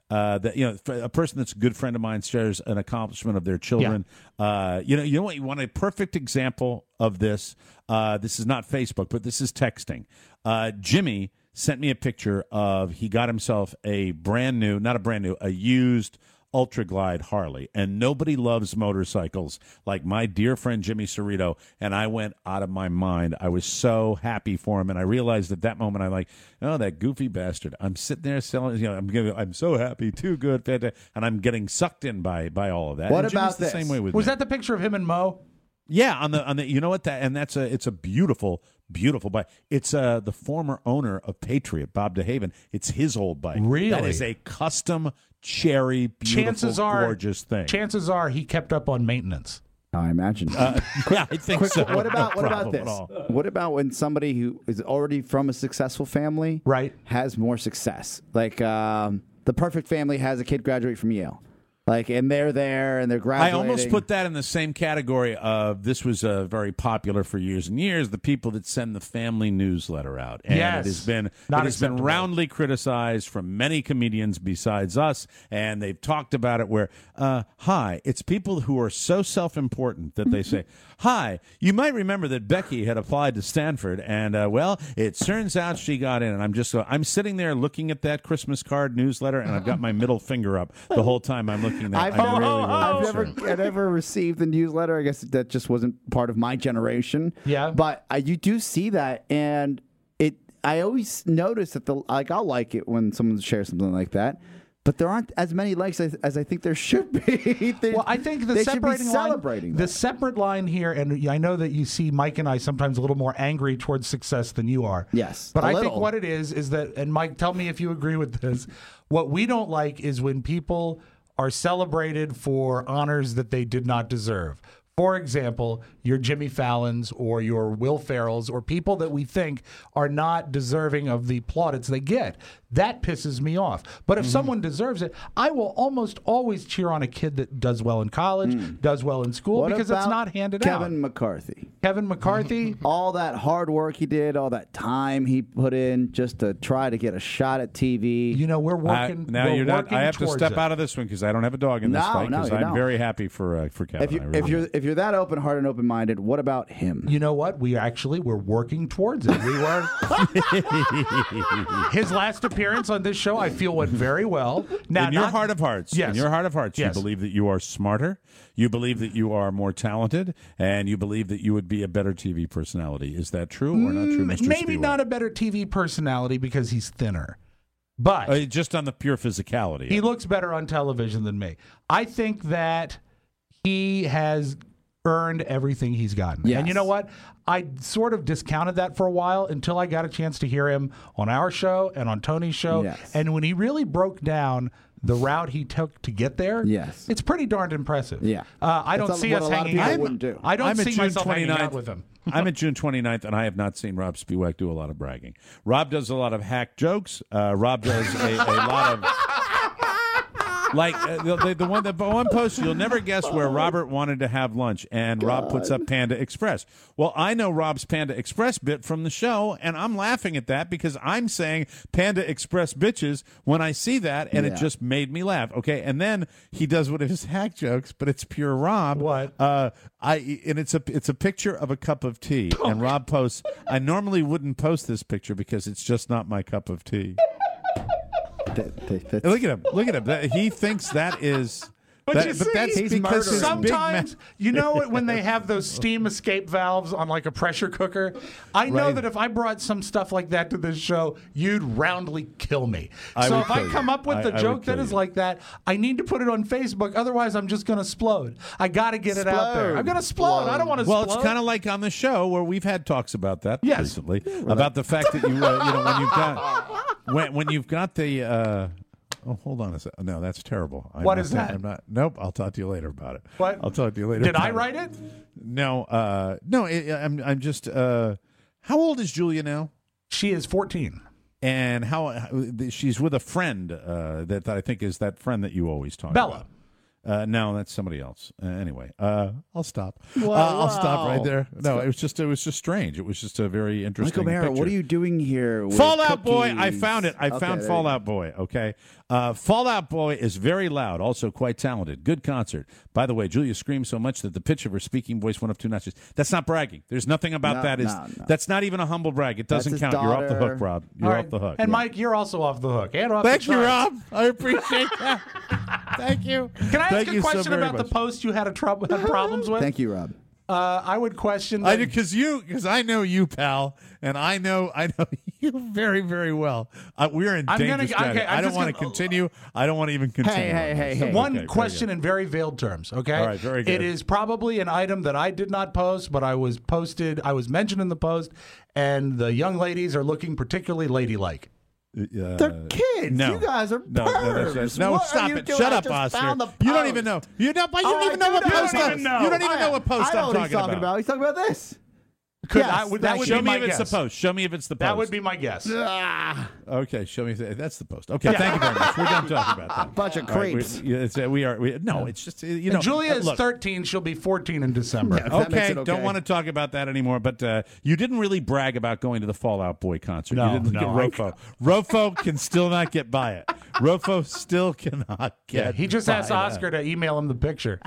S10: uh, that you know a person that's a good friend of mine shares an accomplishment of their children. Yeah. Uh, you know, you know what? You want a perfect example of this. Uh, this is not Facebook, but this is texting. Uh, Jimmy sent me a picture of he got himself a brand new, not a brand new, a used Ultra Glide Harley, and nobody loves motorcycles like my dear friend Jimmy Cerrito, and I went out of my mind. I was so happy for him, and I realized at that moment, I'm like, oh, that goofy bastard. I'm sitting there selling, you know, I'm giving, I'm so happy, too good, and I'm getting sucked in by by all of that.
S4: What
S10: and
S4: about
S10: the
S4: this?
S10: Same way with
S3: Was
S10: me.
S3: that the picture of him and Mo?
S10: Yeah, on the on the you know what that and that's a it's a beautiful beautiful bike. It's uh the former owner of Patriot, Bob DeHaven. It's his old bike.
S3: Really?
S10: That is a custom cherry beautiful
S3: chances are,
S10: gorgeous thing.
S3: Chances are he kept up on maintenance.
S4: I imagine.
S10: Uh, yeah, I think
S4: Quick,
S10: so.
S4: What about
S10: No
S4: what about
S10: problem
S4: this?
S10: at all.
S4: What about when somebody who is already from a successful family,
S3: right,
S4: has more success? Like um, the perfect family has a kid graduate from Yale. Like, and they're there, and they're
S10: I
S4: graduating.
S10: almost put that in the same category of this was uh, very popular for years and years. The people that send the family newsletter out, and
S3: Yes.
S10: it has been
S3: Not
S10: it has been
S3: acceptable.
S10: roundly criticized from many comedians besides us, and they've talked about it. Where, uh, hi, it's people who are so self-important that they say, "Hi, you might remember that Becky had applied to Stanford, and uh, well, it turns out she got in." And I'm just, uh, I'm sitting there looking at that Christmas card newsletter, and I've got my middle finger up the whole time I'm looking. That
S4: I've,
S10: I'm
S4: never,
S10: really, really
S4: I've never,
S10: concerned.
S4: I never received the newsletter. I guess that just wasn't part of my generation.
S3: Yeah,
S4: but I, you do see that, and it. I always notice that the like I'll like it when someone shares something like that, but there aren't as many likes as, as I think there should be. They,
S3: Well, I think the
S4: they should be
S3: separating line,
S4: celebrating
S3: the separate line here, and I know that you see Mike and I sometimes a little more angry towards success than you are.
S4: Yes,
S3: but
S4: a
S3: I
S4: little.
S3: think what it is is that, and Mike, tell me if you agree with this. What we don't like is when people are celebrated for honors that they did not deserve. For example, your Jimmy Fallons or your Will Ferrells or people that we think are not deserving of the plaudits they get. That pisses me off. But if
S4: Mm-hmm.
S3: someone deserves it, I will almost always cheer on a kid that does well in college, does well in school,
S4: Mm. What
S3: because it's
S4: about
S3: not handed
S4: Kevin
S3: out.
S4: McCarthy.
S3: Kevin McCarthy.
S4: All that hard work he did, all that time he put in just to try to get a shot at T V.
S3: You know, we're
S10: I-
S3: working.
S10: now
S3: we're
S10: you're not.
S3: working
S10: I have to
S3: towards
S10: step
S3: it.
S10: out of this one because I don't have a dog in this
S4: No,
S10: fight.
S4: no,
S10: Because
S4: you
S10: I'm
S4: don't.
S10: very happy for uh, for Kevin.
S4: If you
S10: I really
S4: if you're
S10: am.
S4: if you're that open hearted and open minded, what about him?
S3: You know what? We actually we're working towards it. We were his last appearance on this show. I feel went very well. Now,
S10: in your
S3: not-
S10: heart of hearts,
S3: yes,
S10: in your heart of hearts,
S3: Yes.
S10: you believe that you are smarter, you believe that you are more talented, and you believe that you would be a better T V personality. Is that true or not true, Mister
S3: Maybe
S10: Spiewak?
S3: not a better T V personality because he's thinner, but
S10: Uh, just on the pure physicality.
S3: he looks better on television than me. I think that he has earned everything he's gotten.
S4: Yes.
S3: And you know what? I sort of discounted that for a while until I got a chance to hear him on our show and on Tony's show.
S4: Yes.
S3: And when he really broke down the route he took to get there,
S4: Yes.
S3: it's pretty darned impressive.
S4: Yeah.
S3: Uh, I
S4: That's
S3: don't
S4: a-
S3: see
S4: what
S3: us
S4: a lot of
S3: hanging
S4: people
S3: out.
S4: wouldn't do.
S3: I don't
S10: I'm at
S3: see
S10: June
S3: myself hanging out
S10: 29th.
S3: with him.
S10: I'm at June twenty-ninth, and I have not seen Rob Spiewak do a lot of bragging. Rob does a lot of hack jokes. Uh, Rob does a, a lot of... Like uh, the, the, the one the one post, you'll never guess where Robert wanted to have lunch, and Rob puts up Panda Express. Well, I know Rob's Panda Express bit from the show, and I'm laughing at that because I'm saying Panda Express bitches when I see that, and
S4: Yeah.
S10: it just made me laugh. Okay, and then he does one of his hack jokes, but it's pure Rob.
S3: What?
S10: Uh, I and it's a it's a picture of a cup of tea, and Rob posts. I normally wouldn't post this picture because it's just not my cup of tea.
S4: That- that- that's-
S10: Look at him. Look at him. That, he thinks that is.
S3: But
S10: that-
S3: you
S10: but
S3: see,
S10: that's
S4: he's
S10: because his big ma-
S3: sometimes, you know, it when they have those steam escape valves on like a pressure cooker. I know
S10: Right.
S3: that if I brought some stuff like that to this show, you'd roundly kill me.
S10: I
S3: so
S10: would
S3: if I
S10: kill
S3: come
S10: you.
S3: up with
S10: I-
S3: the
S10: I would
S3: joke that
S10: kill
S3: is
S10: you.
S3: like that, I need to put it on Facebook. Otherwise, I'm just going to explode. I got to get it out there.
S4: Explode.
S3: I'm going to explode. I don't want to
S10: Well,
S3: explode.
S10: it's kind of like on the show where we've had talks about that
S3: Yes.
S10: recently about the fact that you, uh, you know, when you've got when when you've got the. Uh, oh, hold on a second. No, that's terrible. I'm
S3: What
S10: not
S3: is
S10: saying-
S3: that?
S10: I'm not. Nope. I'll talk to you later about it.
S3: What?
S10: I'll talk to you later.
S3: Did I
S10: about
S3: write it?
S10: No. Uh, no. It, I'm. I'm just. Uh, how old is Julia now?
S3: She is fourteen.
S10: And how, how she's with a friend uh, that I think is that friend that you always talk
S3: Bella.
S10: about. Uh, no, that's somebody else. Uh, anyway, uh, I'll stop.
S4: Wow,
S10: uh, I'll stop
S4: wow.
S10: right there. No, it was just it was just strange. It was just a very interesting
S4: Michael Mara,
S10: picture.
S4: what are you doing here? With
S10: Fallout Boy, I
S4: cookies?
S10: found it. I
S4: Okay,
S10: found
S4: there
S10: Fallout Boy, okay? Uh, Fallout Boy is very loud, also quite talented. Good concert. By the way, Julia screamed so much that the pitch of her speaking voice went up two notches. That's not bragging. There's nothing about
S4: No,
S10: that. Is
S4: no, no.
S10: That's not even a humble brag. It doesn't
S4: his
S10: count. You're off the
S4: daughter.
S10: hook, Rob. You're
S3: All
S10: off
S3: right.
S10: the hook.
S3: And
S10: Yeah.
S3: Mike, you're also off the hook. And off
S10: Thank
S3: the
S10: you,
S3: charts.
S10: Rob. I appreciate that. Thank you.
S3: Can I ask
S10: Thank
S3: a
S10: you so
S3: question
S10: very
S3: about
S10: much.
S3: the post you had a trouble had problems with?
S4: Thank you, Rob.
S3: Uh, I would question.
S10: I
S3: that-
S10: because you because I know you, pal, and I know I know you very very well. Uh, we're in
S3: I'm gonna-
S10: dangerous territory.
S3: okay, I'm
S10: I don't
S3: just
S10: want to
S3: gonna-
S10: continue. I don't want to even continue.
S4: Hey, hey,
S10: on
S4: hey,
S10: this.
S4: hey.
S3: One
S10: Okay, very
S3: question
S10: good.
S3: in very veiled terms, okay?
S10: All right, very good.
S3: It is probably an item that I did not post, but I was posted, I was mentioned in the post, and the young ladies are looking particularly ladylike.
S10: Uh,
S4: They're kids.
S10: No.
S4: You guys are
S10: No, no, that's- that's-
S4: pervs.
S10: no,
S4: What are
S10: stop
S4: you
S10: it.
S4: doing?
S10: Shut
S4: I
S10: up,
S4: just
S10: Oscar.
S4: found the
S10: You don't
S4: post.
S10: even know. You don't. But you
S4: Oh,
S10: don't
S4: I
S10: even know
S4: do
S10: what
S4: know.
S10: post.
S4: I don't
S10: I'm-
S4: even know.
S10: You don't even know what post
S4: I know
S10: I'm
S4: what
S10: talking
S4: he's talking
S10: about.
S4: about. He's talking about this.
S3: Could
S4: Yes,
S3: I, would, that
S4: thank
S3: would
S10: Show
S3: be
S10: me
S3: my
S10: if it's
S3: guess.
S10: the post. Show me if it's the post.
S3: That would be my guess.
S4: Ah,
S10: Okay, show me. If that's the post. Okay, thank you very much. We're done talking about that.
S4: bunch of
S10: All right, we-
S4: creeps.
S10: yeah, it's, uh, we are. We, no, it's just uh, you know.
S3: And Julia
S10: uh,
S3: is
S10: look,
S3: thirteen. She'll be fourteen in December.
S4: Yeah. That makes
S10: Okay,
S4: it okay.
S10: don't want to talk about that anymore. But uh, you didn't really brag about going to the Fallout Boy concert.
S3: No,
S10: you didn't
S3: no,
S10: get
S3: I-
S10: Rofo. Rofo can still not get by it. Rofo still cannot get.
S3: Yeah, he just
S10: by
S3: asked
S10: that.
S3: Oscar to email him the picture.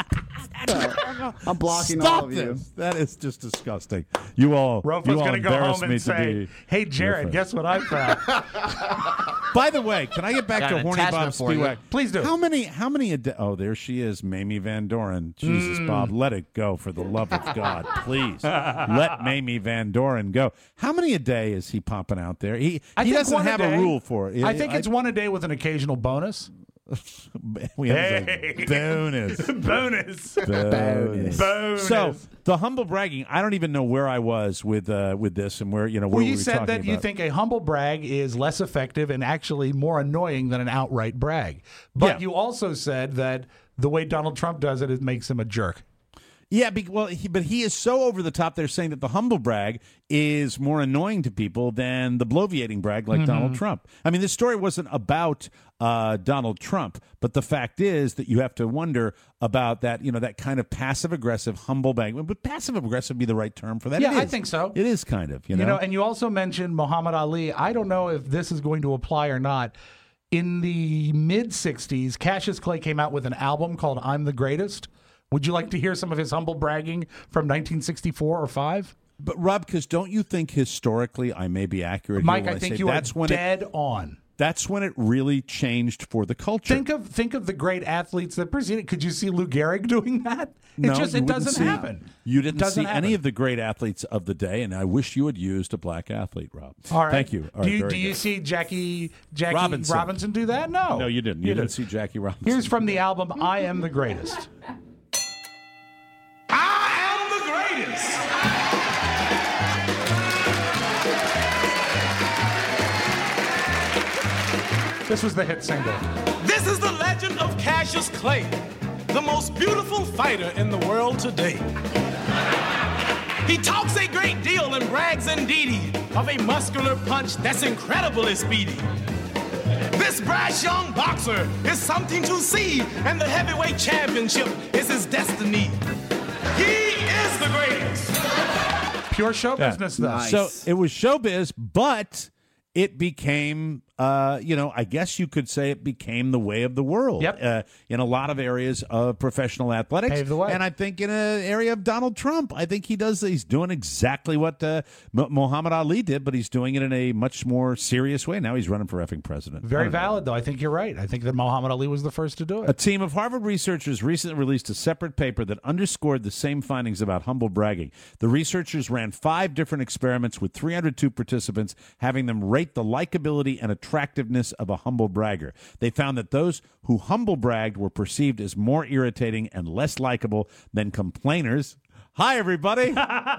S4: I'm blocking
S10: Stop
S4: all of
S10: this.
S4: you.
S10: That is just disgusting. You all.
S3: Rofo's
S10: you all
S3: going to go
S10: embarrass
S3: home
S10: me
S3: and
S10: to
S3: say,
S10: be
S3: "Hey,
S10: your
S3: Jared,
S10: friend."
S3: guess what I found?"
S10: By the way, can I get back
S6: Got
S10: to
S6: an
S10: Horny Bob
S6: attachment for you.
S10: Spiewak?
S3: Please do.
S10: How many? How many? A day? Oh, there she is, Mamie Van Doren. Jesus,
S3: Mm.
S10: Bob, let it go for the love of God, please. Let Mamie Van Doren go. How many a day is he popping out there? He
S3: I
S10: he
S3: think
S10: doesn't
S3: one
S10: have
S3: day.
S10: a rule for it.
S3: I think it's one a day with an occasional bonus.
S10: we have
S3: Hey.
S10: a bonus.
S3: bonus.
S10: bonus.
S3: Bonus.
S10: So the humble bragging. I don't even know where I was with uh, with this and where you know where
S3: Well,
S10: we
S3: you
S10: were
S3: said
S10: talking
S3: that you
S10: about.
S3: think a humble brag is less effective and actually more annoying than an outright brag. But
S10: Yeah.
S3: you also said that the way Donald Trump does it, it makes him a jerk.
S10: Yeah, be, well, he, but he is so over the top. They're saying that the humble brag is more annoying to people than the bloviating brag like
S3: Mm-hmm.
S10: Donald Trump. I mean, this story wasn't about uh, Donald Trump, but the fact is that you have to wonder about that. You know, that kind of passive aggressive humble brag. Would passive aggressive be the right term for that?
S3: Yeah,
S10: It
S3: I
S10: is.
S3: think so.
S10: It is kind of. You know,
S3: You know, and you also mentioned Muhammad Ali. I don't know if this is going to apply or not. In the mid sixties, Cassius Clay came out with an album called I'm the Greatest. Would you like to hear some of his humble bragging from nineteen sixty-four or five?
S10: but Rob, because don't you think historically, I may be accurate,
S3: Mike,
S10: here when
S3: I think
S10: say
S3: you
S10: that's
S3: are
S10: when it,
S3: dead on.
S10: that's when it really changed for the culture.
S3: Think of think of the great athletes that preceded. Could you see Lou Gehrig doing that? It
S10: No,
S3: just
S10: you
S3: it
S10: wouldn't
S3: doesn't
S10: see-
S3: happen.
S10: You didn't
S3: Doesn't
S10: see any
S3: happen.
S10: of the great athletes of the day, and I wish you had used a black athlete, Rob.
S3: All right.
S10: Thank you. All
S3: do
S10: right,
S3: you
S10: very
S3: do you
S10: good.
S3: see Jackie Jackie
S10: Robinson.
S3: Robinson, do that? No.
S10: No, you didn't. You, didn't see Jackie Robinson.
S3: Here's from the album I Am the Greatest.
S13: I am the greatest.
S3: This was the hit single.
S13: This is the legend of Cassius Clay, the most beautiful fighter in the world today. He talks a great deal and brags indeedy of a muscular punch that's incredibly speedy. This brash young boxer is something to see, and the heavyweight championship is his destiny. He is the greatest.
S3: Pure show
S10: Yeah.
S3: business, though.
S10: So it was showbiz, but it became, uh, you know, I guess you could say it became the way of the world.
S3: Yep.
S10: Uh, in a lot of areas of professional athletics.
S3: Paved the way.
S10: And I think in an area of Donald Trump, I think he does, he's doing exactly what uh, M- Muhammad Ali did, but he's doing it in a much more serious way. Now he's running for effing president. I
S3: Very
S10: don't know.
S3: valid, though. I think you're right. I think that Muhammad Ali was the first to do
S10: A
S3: it.
S10: team of Harvard researchers recently released a separate paper that underscored the same findings about humble bragging. The researchers ran five different experiments with three hundred two participants, having them rate the likability and attractiveness of a humble bragger. They found that those who humble bragged were perceived as more irritating and less likable than complainers. Hi, everybody.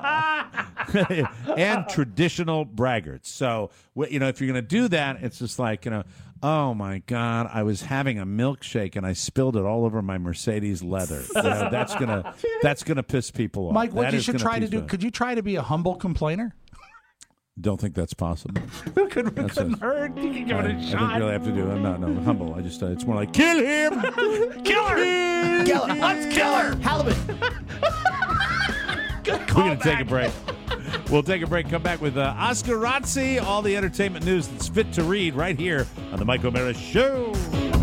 S10: And traditional braggarts. So, wh- you know, if you're going to do that, it's just like, you know, oh my God, I was having a milkshake and I spilled it all over my Mercedes leather. You know, that's gonna that's gonna piss people off.
S3: Mike, what
S10: That
S3: you
S10: is
S3: should
S10: gonna
S3: try to
S10: piss
S3: do,
S10: them-
S3: could you try to be a humble complainer?
S10: don't think that's possible.
S3: It couldn't,
S10: That's
S3: couldn't
S10: it.
S3: hurt. You can give
S10: I,
S3: it a
S10: I think
S3: shot.
S10: really have to do. I'm not no humble. I just uh, it's more like kill him.
S3: Kill her!
S4: Kill her.
S3: Let's kill her!
S4: Halibut.
S3: Good
S10: We're
S3: call
S10: gonna take
S3: back.
S10: a break. We'll take a break. Come back with uh, Oscar Razzi, all the entertainment news that's fit to read right here on the Mike O'Mara Show.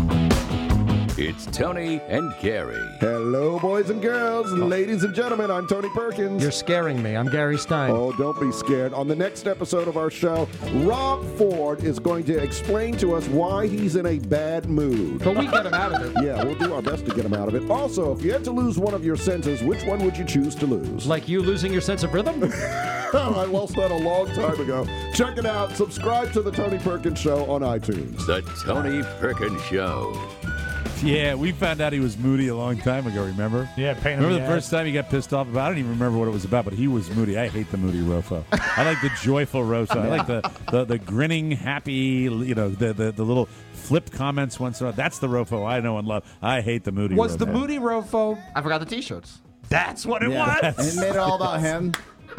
S1: It's Tony and Gary.
S14: Hello, boys and girls, ladies and gentlemen. I'm Tony Perkins.
S15: You're scaring me. I'm Gary Stein.
S14: Oh, don't be scared. On the next episode of our show, Rob Ford is going to explain to us why he's in a bad mood.
S15: But we get him out of it.
S14: Yeah, we'll do our best to get him out of it. Also, if you had to lose one of your senses, which one would you choose to lose?
S15: Like you losing your sense of rhythm?
S14: I lost that a long time ago. Check it out. Subscribe to the Tony Perkins Show on iTunes.
S1: The Tony Perkins Show.
S10: Yeah, we found out he was moody a long time ago, remember?
S3: Yeah, pain in
S10: Remember
S3: the
S10: the
S3: ass.
S10: first time he got pissed off about it? I don't even remember what it was about, but he was moody. I hate the moody Rofo. I like the joyful Rofo. I like the, the, the grinning, happy, you know, the, the, the little flip comments once in a while. That's the Rofo I know and love. I hate the moody
S3: Was
S10: Rofo.
S3: the moody Rofo?
S6: I forgot the T-shirts.
S3: That's what it
S4: Yeah.
S3: was.
S4: And it made it all about him.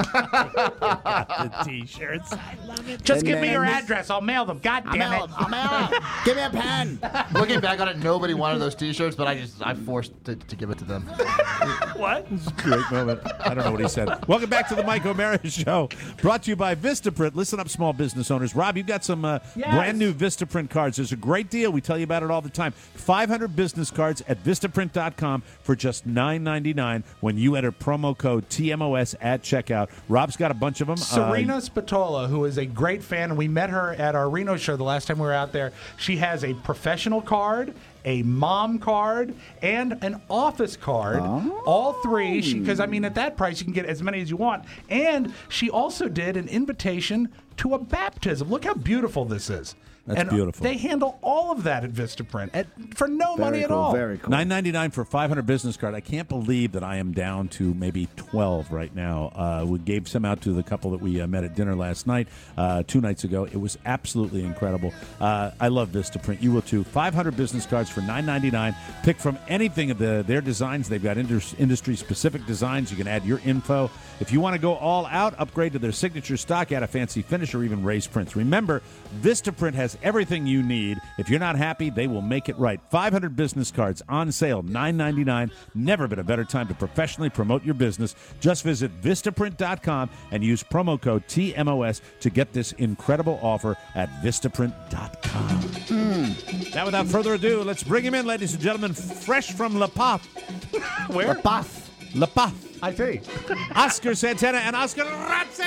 S10: the T-shirts.
S3: I love it. Just
S4: And
S3: give me
S4: then
S3: your
S4: this-
S3: address. I'll mail them. God damn it.
S4: I'll mail it. Give me a pen.
S6: Looking back on it, nobody wanted those T-shirts, but I just I forced to, to give it to them.
S3: What?
S10: Great moment. I don't know what he said. Welcome back to the Mike O'Mara Show, brought to you by Vistaprint. Listen up, small business owners. Rob, you've got some uh,
S3: Yes.
S10: brand new Vistaprint cards. There's a great deal. We tell you about it all the time. five hundred business cards at Vistaprint dot com for just nine ninety-nine when you enter promo code T M O S at checkout. Rob's got a bunch of them.
S3: Serena
S10: Uh,
S3: Spatola, who is a great fan, and we met her at our Reno show the last time we were out there. She has a professional card, a mom card, and an office card. All three, because I mean, at that price, you can get as many as you want. And she also did an invitation to a baptism. Look how beautiful this is.
S10: That's
S3: and
S10: beautiful.
S3: They handle all of that at Vistaprint at, for no
S4: Very
S3: money at
S4: cool,
S3: all.
S4: very cool.
S10: nine ninety-nine for five hundred business card. I can't believe that I am down to maybe twelve right now. Uh, we gave some out to the couple that we uh, met at dinner last night, uh, two nights ago. It was absolutely incredible. Uh, I love Vistaprint. You will too. five hundred business cards for nine ninety-nine. Pick from anything of the, their designs. They've got indus- industry-specific designs. You can add your info. If you want to go all out, upgrade to their signature stock, add a fancy finish, or even raise prints. Remember, Vistaprint has everything you need. If you're not happy, they will make it right. five hundred business cards on sale, nine ninety-nine. Never been a better time to professionally promote your business. Just visit Vistaprint dot com and use promo code T M O S to get this incredible offer at Vistaprint dot com. Now, without further ado, let's bring him in, ladies and gentlemen, fresh from La Paz.
S3: Where?
S4: La Paz.
S10: La Paz.
S3: I see.
S10: Oscar Santana and Oscar Razzi.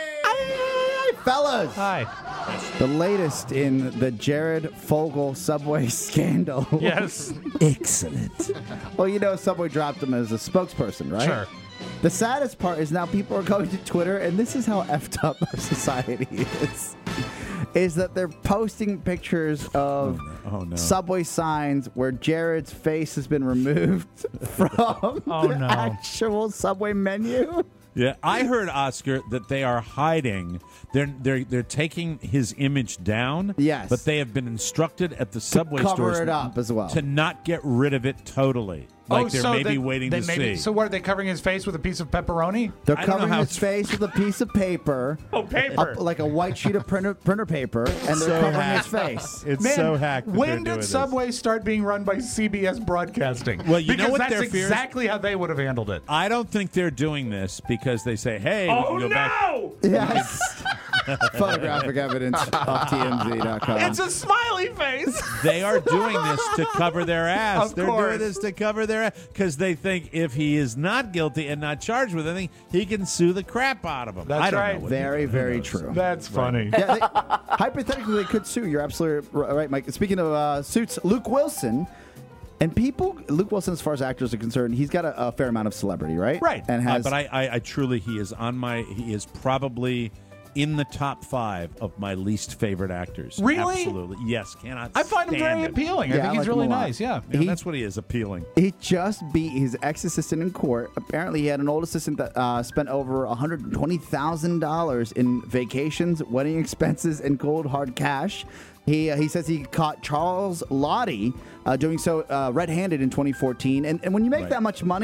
S4: Hey, fellas.
S3: Hi.
S4: The latest in the Jared Fogle Subway scandal.
S3: Yes.
S10: Excellent.
S4: Well, you know, Subway dropped him as a spokesperson, right?
S3: Sure.
S4: The saddest part is now people are going to Twitter, and this is how effed up our society is, is that they're posting pictures of
S10: Oh, no.
S4: Subway signs where Jared's face has been removed from
S3: Oh,
S4: the
S3: no.
S4: actual Subway menu.
S10: Yeah, I heard, Oscar, that they are hiding. They're they're they're taking his image down.
S4: Yes.
S10: But they have been instructed at the subway
S4: cover
S10: stores
S4: it up as well.
S10: to not get rid of it totally. Like
S3: oh,
S10: they're
S3: so
S10: maybe
S3: they,
S10: waiting
S3: they
S10: to
S3: maybe,
S10: see.
S3: So what, are they covering his face with a piece of pepperoni?
S4: They're
S10: I don't know
S4: covering
S10: how
S4: his
S10: it's-
S4: face with a piece of paper.
S3: Oh, paper.
S4: up- like a white sheet of printer, printer paper, and they're
S10: So
S4: covering
S10: hacked.
S4: his face.
S10: It's
S3: Man,
S10: so hacked. that they're
S3: when
S10: doing
S3: did
S10: this.
S3: Subway start being run by C B S Broadcasting?
S10: Well, you know
S3: because
S10: what
S3: that's
S10: their fear is?
S3: exactly how they would have handled it.
S10: I don't think they're doing this because they say, "Hey, we
S3: Oh
S10: can go
S3: no!
S10: back."
S4: Yes. Photographic evidence of T M Z dot com.
S3: It's a smiley face.
S10: They are doing this to cover their ass.
S3: Of
S10: They're
S3: course.
S10: doing this to cover their ass because they think if he is not guilty and not charged with anything, he can sue the crap out of him.
S3: That's
S10: I don't
S3: right.
S10: know. what-
S4: Very,
S10: who
S4: very
S10: knows?
S4: true.
S3: That's funny.
S4: Yeah, they, hypothetically, they could sue. You're absolutely r- right, Mike. Speaking of uh, suits, Luke Wilson. And people, Luke Wilson, as far as actors are concerned, he's got a, a fair amount of celebrity, right?
S3: Right.
S4: And
S10: Uh,
S4: has.
S10: but I, I, I truly, he is on my. He is probably in the top five of my least favorite actors.
S3: Really?
S10: Absolutely. Yes. Cannot.
S3: I find him
S10: stand
S3: very
S10: him.
S3: appealing. I
S4: Yeah,
S3: think
S4: I
S3: he's
S4: like him
S3: really
S4: a lot.
S3: nice. Yeah.
S10: Yeah,
S4: He-
S10: that's what he is. Appealing.
S4: He just beat his ex-assistant in court. Apparently, he had an old assistant that uh, spent over one hundred twenty thousand dollars in vacations, wedding expenses, and cold hard cash. He uh, he says he caught Charles Lottie uh, doing so uh, red-handed in twenty fourteen. And, and when you make
S10: Right.
S4: that much money,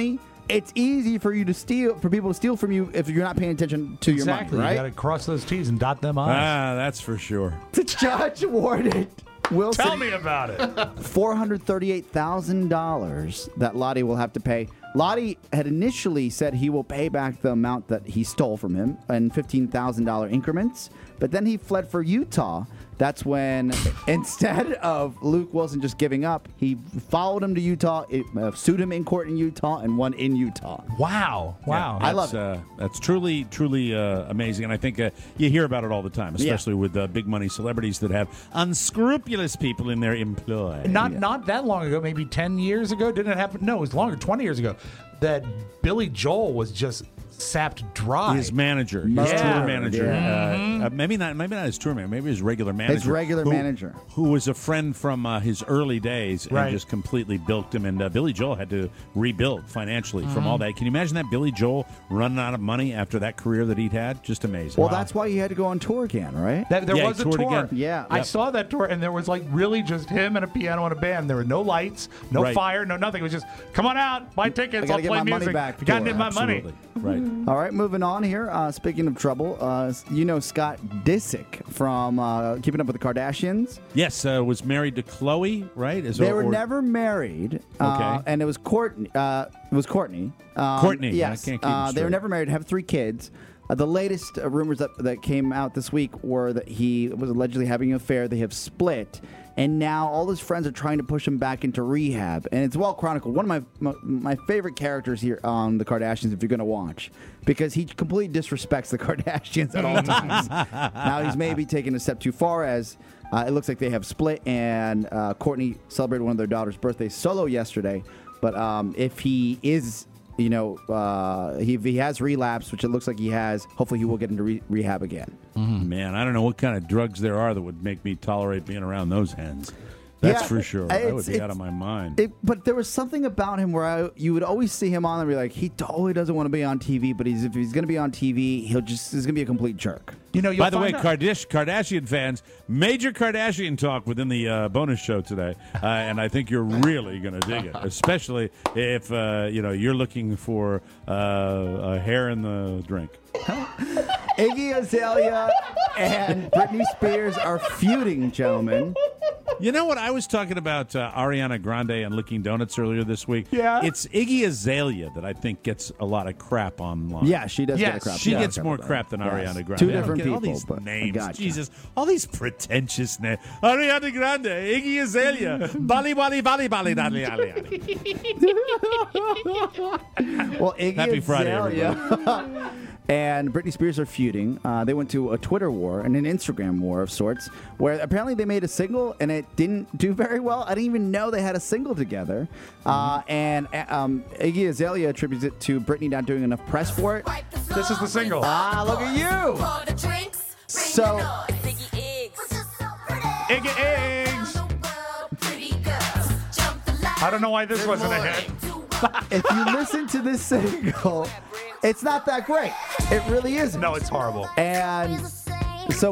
S4: it's easy for you to steal, for people to steal from you if you're not paying attention to
S3: exactly.
S4: your money,
S3: You
S4: right?
S3: got to cross those T's and dot them I's.
S10: Ah, that's for sure.
S4: The judge awarded Wilson
S3: Tell me about it.
S4: four hundred thirty-eight thousand dollars that Lottie will have to pay. Lottie had initially said he will pay back the amount that he stole from him in fifteen thousand dollars increments, but then he fled for Utah. That's when, instead of Luke Wilson just giving up, he followed him to Utah, it, uh, sued him in court in Utah, and won in Utah.
S3: Wow. Wow.
S10: Yeah,
S4: I love
S10: that's, uh, that's truly, truly uh, amazing. And I think uh, you hear about it all the time, especially
S4: Yeah.
S10: with uh, big money celebrities that have unscrupulous people in their employ.
S3: Not not that long ago, maybe ten years ago. Didn't it happen? No, it was longer, twenty years ago, that Billy Joel was just sapped dry.
S10: His manager, his
S3: Yeah.
S10: tour manager,
S3: Yeah.
S10: uh, uh, maybe not, maybe not his tour manager, maybe his regular manager,
S4: His regular
S10: who,
S4: manager.
S10: who was a friend from uh, his early days,
S3: Right.
S10: and just completely bilked him. And uh, Billy Joel had to rebuild financially from all that. Can you imagine that Billy Joel running out of money after that career that he'd had? Just amazing.
S4: Well, that's why he had to go on tour again, right?
S3: That, there
S10: Yeah, he
S3: was a
S10: toured
S3: tour.
S10: again.
S4: Yeah.
S3: I
S10: Yep.
S3: saw that tour, and there was like really just him and a piano and a band. There were no lights, no
S10: Right.
S3: fire, no nothing. It was just, come on out, buy tickets,
S4: I gotta
S3: I'll
S4: get
S3: play
S4: my money
S3: music.
S4: back
S3: You gotta
S4: tour.
S3: get my money.
S10: Absolutely. Right.
S4: All right, moving on here. Uh, speaking of trouble, uh, you know Scott Disick from uh, Keeping Up with the Kardashians.
S10: Yes, uh, was married to Chloe, right? Is
S4: They
S10: or-
S4: were
S10: or-
S4: never married. Uh,
S10: Okay.
S4: and it was Courtney. Uh, it was Courtney. Um,
S10: Courtney, I
S4: Yes.
S10: can't keep
S4: uh,
S10: them
S4: they were
S10: straight.
S4: never married. Have three kids. Uh, the latest uh, rumors that, that came out this week were that he was allegedly having an affair. They have split, and now all his friends are trying to push him back into rehab. And it's well chronicled. One of my my, my favorite characters here on the Kardashians, if you're going to watch, because he completely disrespects the Kardashians at all times. Now he's maybe taken a step too far, as uh, it looks like they have split, and uh, Courtney celebrated one of their daughter's birthday solo yesterday. But um, if he is you know, uh, he, if he has relapsed, which it looks like he has, hopefully he will get into re- rehab again.
S10: Mm, man, I don't know what kind of drugs there are that would make me tolerate being around those hens. That's
S4: Yeah,
S10: for sure. I would
S4: it's-
S10: be out
S4: it's-
S10: of my mind.
S4: It, but there was something about him where I, you would always see him on and be like, he totally doesn't want to be on T V, but he's, if he's going to be on T V, he'll just he's going to be a complete jerk.
S3: You know,
S10: By the way, Kardash- Kardashian fans, major Kardashian talk within the uh, bonus show today, uh, and I think you're really going to dig it, especially if uh, you know you're looking for uh, a hair in the drink.
S4: Iggy Azalea and Britney Spears are feuding, gentlemen.
S10: You know what? I was talking about uh, Ariana Grande and licking donuts earlier this week.
S4: Yeah.
S10: It's Iggy Azalea that I think gets a lot of crap online.
S4: Yeah, she does get
S10: Yes,
S4: a crap.
S10: She
S4: Yeah.
S10: gets more crap than
S4: Yes.
S10: Ariana Grande.
S4: Two
S10: I don't
S4: different
S10: get all
S4: people,
S10: these
S4: but I
S10: names.
S4: gotcha.
S10: Jesus, all these pretentious names. Ariana Grande, Iggy Azalea, Bali Bali Bali Bali Dali Ali Ali.
S4: Well, Iggy
S10: Happy Friday,
S4: Azalea and Britney Spears are feuding. Uh, they went to a Twitter war and an Instagram war of sorts, where apparently they made a single and it didn't do very well. I didn't even know they had a single together. Uh, and uh, um, Iggy Azalea attributes it to Britney not doing enough press for it.
S3: This is the single.
S4: Ah, look at you. So,
S3: Iggy Eggs. I don't know why this wasn't a hit.
S4: if you listen to this single, it's not that great. It really isn't.
S3: No, it's horrible.
S4: And so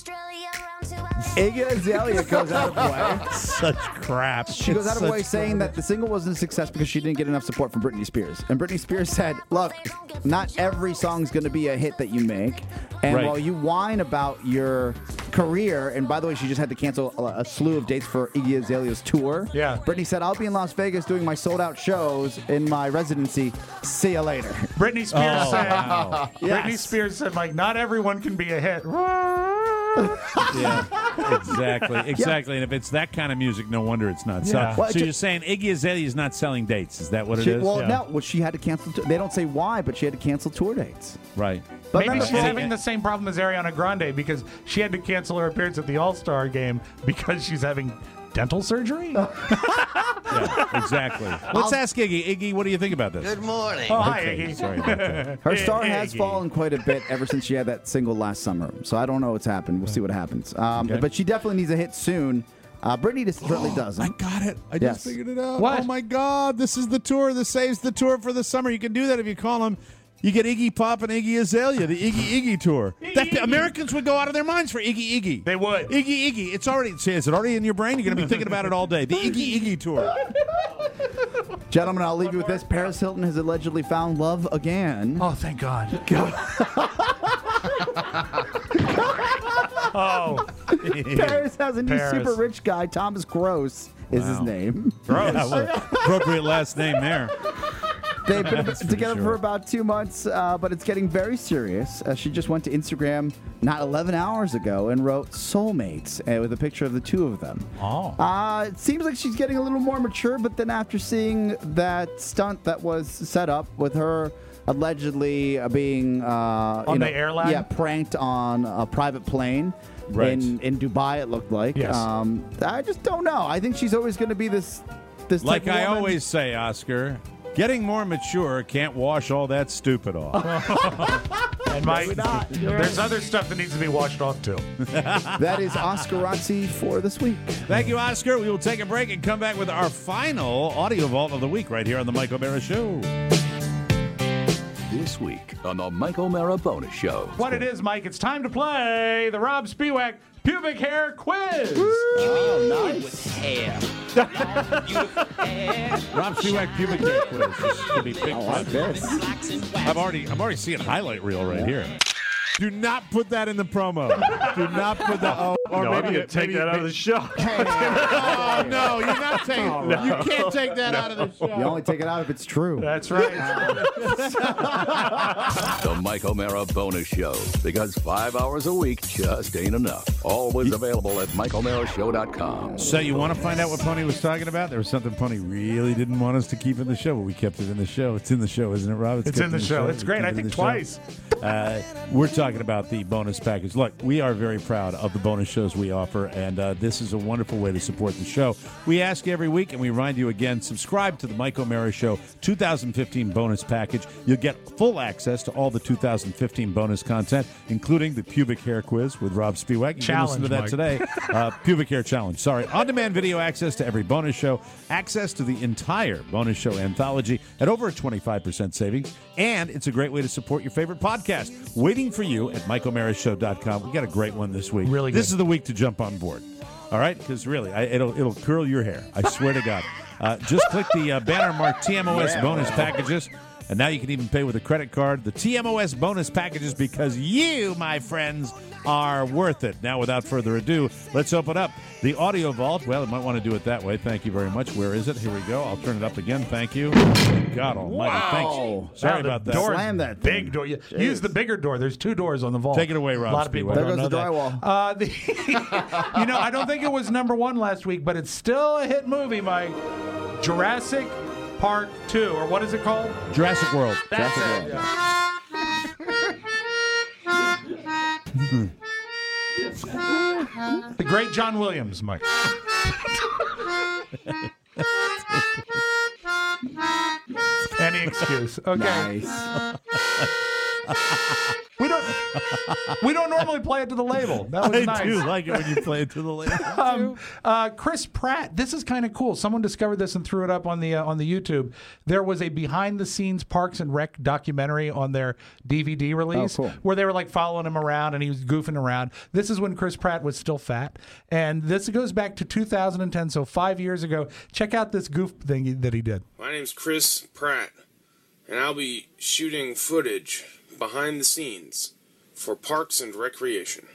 S4: Iggy Azalea goes out of her way.
S10: Such crap.
S4: She goes
S10: It's
S4: out of her
S10: such
S4: way saying that the single wasn't a success because she didn't get enough support from Britney Spears. And Britney Spears said, look, not every song's going to be a hit that you make. And
S10: Right.
S4: while you whine about your career, and by the way, she just had to cancel a, a slew of dates for Iggy Azalea's tour.
S3: Yeah.
S4: Britney said, I'll be in Las Vegas doing my sold out shows in my residency. See you later.
S3: Britney Spears
S10: Oh,
S3: said,
S10: wow.
S3: Britney
S4: Yes.
S3: Spears said, like, not everyone can be a hit.
S10: Yeah, exactly, exactly. And if it's that kind of music, no wonder it's not selling.
S3: Yeah.
S4: Well,
S10: so
S4: it
S10: you're
S4: just-
S10: saying Iggy Azalea is not selling dates? Is that what it
S4: She,
S10: is?
S4: well,
S10: Yeah.
S4: no, well, she had to cancel. T- they don't say why, but she had to cancel tour dates.
S10: Right.
S4: But
S3: Maybe
S4: remember-
S3: she's having the same problem as Ariana Grande because she had to cancel her appearance at the All-Star game because she's having dental surgery.
S10: Yeah, exactly. Let's ask Iggy. Iggy, what do you think about this?
S8: Good morning.
S3: Oh, hi,
S10: Okay,
S3: Iggy.
S10: sorry about that.
S4: Her star has
S3: Iggy.
S4: fallen quite a bit ever since she had that single last summer. So I don't know what's happened. We'll see what happens. Um,
S10: Okay.
S4: But she definitely needs a hit soon. Uh, Brittany just certainly
S10: I
S4: doesn't.
S10: got it. I
S4: Yes.
S10: just figured it out.
S3: What?
S10: Oh my God! This is the tour. This saves the tour for the summer. You can do that if you call them. You get Iggy Pop and Iggy Azalea, the Iggy Iggy tour. That,
S3: Iggy.
S10: Americans would go out of their minds for Iggy Iggy.
S3: They would.
S10: Iggy Iggy. It's already. See, is it already in your brain? You're going to be thinking about it all day. The Iggy Iggy tour.
S4: Gentlemen, I'll leave you with this. Paris Hilton has allegedly found love again.
S3: Oh, thank God. Oh.
S4: Paris has a new
S10: Paris.
S4: super rich guy. Thomas Gross is his
S10: Wow.
S4: name.
S10: Gross. Yeah, well, appropriate last name there.
S4: They've been
S10: That's for
S4: together
S10: sure.
S4: for about two months, uh, but it's getting very serious. Uh, she just went to Instagram not eleven hours ago and wrote soulmates uh, with a picture of the two of them.
S3: Oh.
S4: Uh, it seems like she's getting a little more mature, but then after seeing that stunt that was set up with her allegedly uh, being uh,
S3: On
S4: you
S3: the
S4: know,
S3: airline?
S4: yeah, pranked on a private plane.
S10: Right.
S4: In, in Dubai, it looked like.
S3: Yes.
S4: Um, I just don't know. I think she's always going to be this. This
S10: Like
S4: type of
S10: I
S4: woman.
S10: always say, Oscar, getting more mature can't wash all that stupid off.
S3: And Mike,
S4: Maybe not. You're
S3: there's
S4: right.
S3: other stuff that needs to be washed off too.
S4: That is Oscar Razzi for this week.
S10: Thank you, Oscar. We will take a break and come back with our final audio vault of the week right here on the Mike O'Mara Show.
S1: This week on the Mike O'Mara Bonus Show.
S3: What it is, Mike, it's time to play the Rob Spiewak Pubic Hair Quiz.
S4: Oh, nice.
S10: Rob Spiewak pubic hair quiz. This is gonna be big
S4: I like
S10: fun.
S4: this.
S10: I'm already, I'm already seeing highlight reel right here. Do not put that in the promo. Do not put that. Oh, or
S15: No,
S10: maybe
S15: I'm gonna take
S10: maybe,
S15: that out of the show.
S10: Oh no, you're not taking.
S15: No.
S10: You can't take that out of the show.
S4: You only take it out if it's true.
S3: That's right.
S1: The Mike O'Mara Bonus Show. Because five hours a week just ain't enough. Always available at Mike O'Mara Show dot com.
S10: So you want to find out what Pony was talking about? There was something Pony really didn't want us to keep in the show, but we kept it in the show. It's in the show, isn't it, Rob?
S3: It's
S10: kept
S3: in the show. It's
S10: We
S3: great.
S10: keep
S3: I
S10: it in
S3: think
S10: the show.
S3: twice.
S10: Uh, we're talking about the bonus package. Look, we are very proud of the bonus shows we offer, and uh, this is a wonderful way to support the show. We ask you every week, and we remind you again, subscribe to the Mike O'Mara Show two thousand fifteen bonus package. You'll get full access to all the two thousand fifteen bonus content, including the pubic hair quiz with Rob Spiewak. You can listen to that
S3: Challenge,
S10: today. Uh, pubic hair challenge. Sorry. On-demand video access to every bonus show, access to the entire bonus show anthology at over a twenty-five percent savings, and it's a great way to support your favorite podcast. Waiting for you at Mike O'Mara Show dot com. We got a great one this week.
S3: Really
S10: This
S3: good.
S10: is the week to jump on board. All right? Because really, I, it'll it'll curl your hair. I swear to God. Uh, just click the uh, banner marked T M O S
S4: Yeah.
S10: bonus packages. And now you can even pay with a credit card. The T M O S bonus packages, because you, my friends, are worth it. Now, without further ado, let's open up the audio vault. Well, I might want to do it that way. Thank you very much. Where is it? Here we go. I'll turn it up again. Thank you. God almighty.
S4: Wow.
S10: Thanks. Sorry
S3: Wow, the
S10: about that.
S3: door's
S4: Slam that
S3: big
S4: thing.
S3: door. You, use the bigger door. There's two doors on the vault.
S10: Take it away, Rob
S3: A lot of people
S10: Spiewak.
S4: There
S3: don't
S4: goes the
S3: know that.
S4: drywall.
S3: Uh, the, you know, I don't think it was number one last week, but it's still a hit movie, Mike. Jurassic Park two, or what is it called?
S10: Jurassic World.
S3: That's
S4: Jurassic
S3: it.
S4: World.
S3: The great John Williams, Mike. Any excuse. Okay.
S4: Nice.
S3: We don't we don't normally play it to the label. That was
S10: I
S3: nice.
S10: do like it when you play it to the label.
S3: Um, uh, Chris Pratt. This is kind of cool. Someone discovered this and threw it up on the uh, on the YouTube. There was a behind the scenes Parks and Rec documentary on their D V D release
S4: Oh, cool.
S3: where they were like following him around and he was goofing around. This is when Chris Pratt was still fat, and this goes back to two thousand ten, so five years ago. Check out this goof thing he- that he did.
S16: My name's Chris Pratt, and I'll be shooting footage behind the scenes for Parks and Recreation.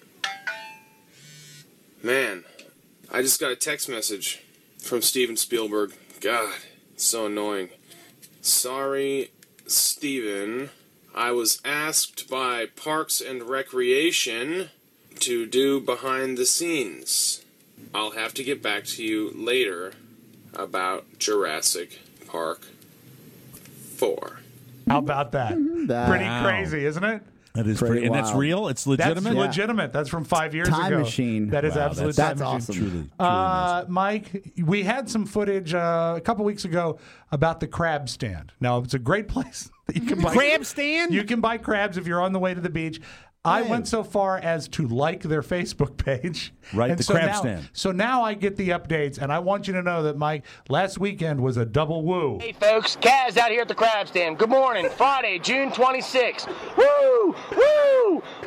S16: Man, I just got a text message from Steven Spielberg. God, it's so annoying. Sorry, Steven. I was asked by Parks and Recreation to do behind the scenes. I'll have to get back to you later about Jurassic Park four.
S3: How about that?
S4: That-
S3: Pretty
S10: Wow.
S3: crazy, isn't it?
S10: That is
S4: Pretty
S10: pretty, and that's
S4: wild.
S10: real. It's legitimate.
S3: That's legitimate. That's from five years
S4: Time
S3: ago.
S4: machine.
S3: That is
S10: Wow,
S3: absolute
S10: that's-
S3: time
S4: That's
S3: machine.
S4: awesome.
S10: Truly, truly
S3: Uh, Mike, we had some footage uh, a couple weeks ago about the crab stand. Now, it's a great place that you can buy
S10: Crab stand?
S3: You can buy crabs if you're on the way to the beach. I
S10: Hey.
S3: went so far as to like their Facebook page.
S10: Right,
S3: And
S10: the
S3: so
S10: crab
S3: now,
S10: stand.
S3: So now I get the updates, and I want you to know that my last weekend was a double woo.
S17: Hey folks, Kaz out here at the crab stand. Good morning, Friday, June twenty-sixth. Woo! Woo!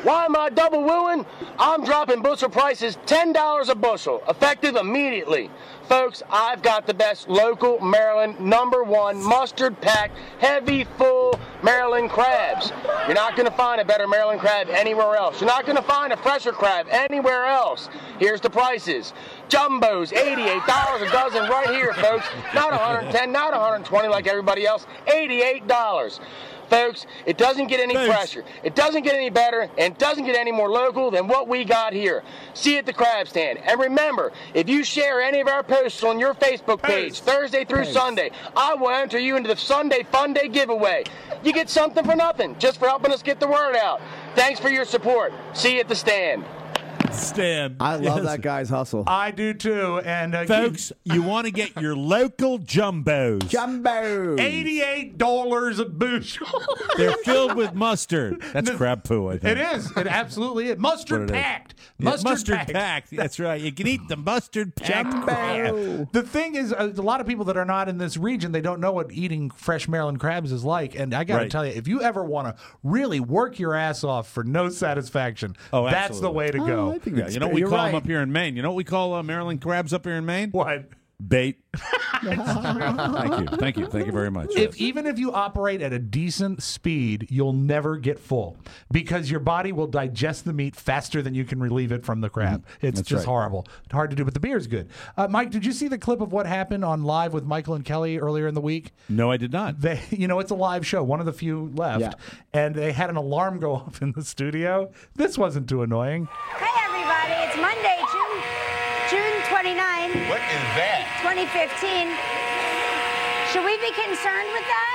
S17: Why am I double wooing? I'm dropping bushel prices ten dollars a bushel, effective immediately. Folks, I've got the best local Maryland number one mustard packed, heavy, full Maryland crabs. You're not going to find a better Maryland crab anywhere else. You're not going to find a fresher crab anywhere else. Here's the prices. Jumbos, eighty-eight dollars a dozen right here, folks. Not one hundred ten dollars, not one hundred twenty dollars like everybody else. eighty-eight dollars. Folks, it doesn't get any
S10: Thanks.
S17: fresher. It doesn't get any better, and it doesn't get any more local than what we got here. See you at the crab stand. And remember, if you share any of our posts on your Facebook page, Thursday through
S14: Thanks.
S17: Sunday, I will enter you into the Sunday Fun Day giveaway. You get something for nothing, just for helping us get the word out. Thanks for your support. See you at the stand.
S10: Stan.
S4: I love
S10: Yes.
S4: that guy's hustle.
S3: I do too. And uh,
S10: Folks, you want to get your local jumbos.
S4: Jumbo.
S3: eighty-eight dollars a bushel.
S10: They're filled with mustard. That's crab poo, I think.
S3: It is. It absolutely is. Mustard
S10: What it is.
S3: packed.
S10: Yeah,
S3: Mustard,
S10: mustard
S3: packed.
S10: packed. That's right. You can eat the mustard packed crab.
S3: The thing is, uh, a lot of people that are not in this region, they don't know what eating fresh Maryland crabs is like. And I got to
S10: Right.
S3: tell you, if you ever want to really work your ass off for no satisfaction,
S10: Oh,
S3: that's the
S10: absolutely.
S3: way to go.
S4: I think
S10: Yeah,
S4: that's
S10: you know what
S4: fair.
S10: we
S4: You're
S10: call
S4: right.
S10: them up here in Maine? You know what we call uh, Maryland crabs up here in Maine?
S3: What?
S10: Bait. Thank you. Thank you. Thank you very much.
S3: If even if you operate at a decent speed, you'll never get full because your body will digest the meat faster than you can relieve it from the crab. It's
S10: That's
S3: just
S10: right.
S3: horrible. Hard to do, but the beer's good. Uh, Mike, did you see the clip of what happened on Live with Michael and Kelly earlier in the week?
S10: No, I did not.
S3: They, you know, it's a live show, one of the few left,
S4: Yeah.
S3: and they had an alarm go off in the studio. This wasn't too annoying.
S18: Hey everybody, it's Monday, June June twenty-ninth.
S19: What is that?
S18: twenty fifteen. Should we be concerned with that?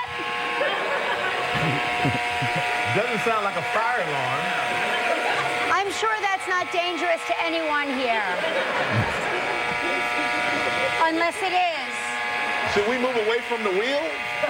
S19: Doesn't sound like a fire alarm.
S18: I'm sure that's not dangerous to anyone here. Unless it is.
S19: Should we move away from the wheel?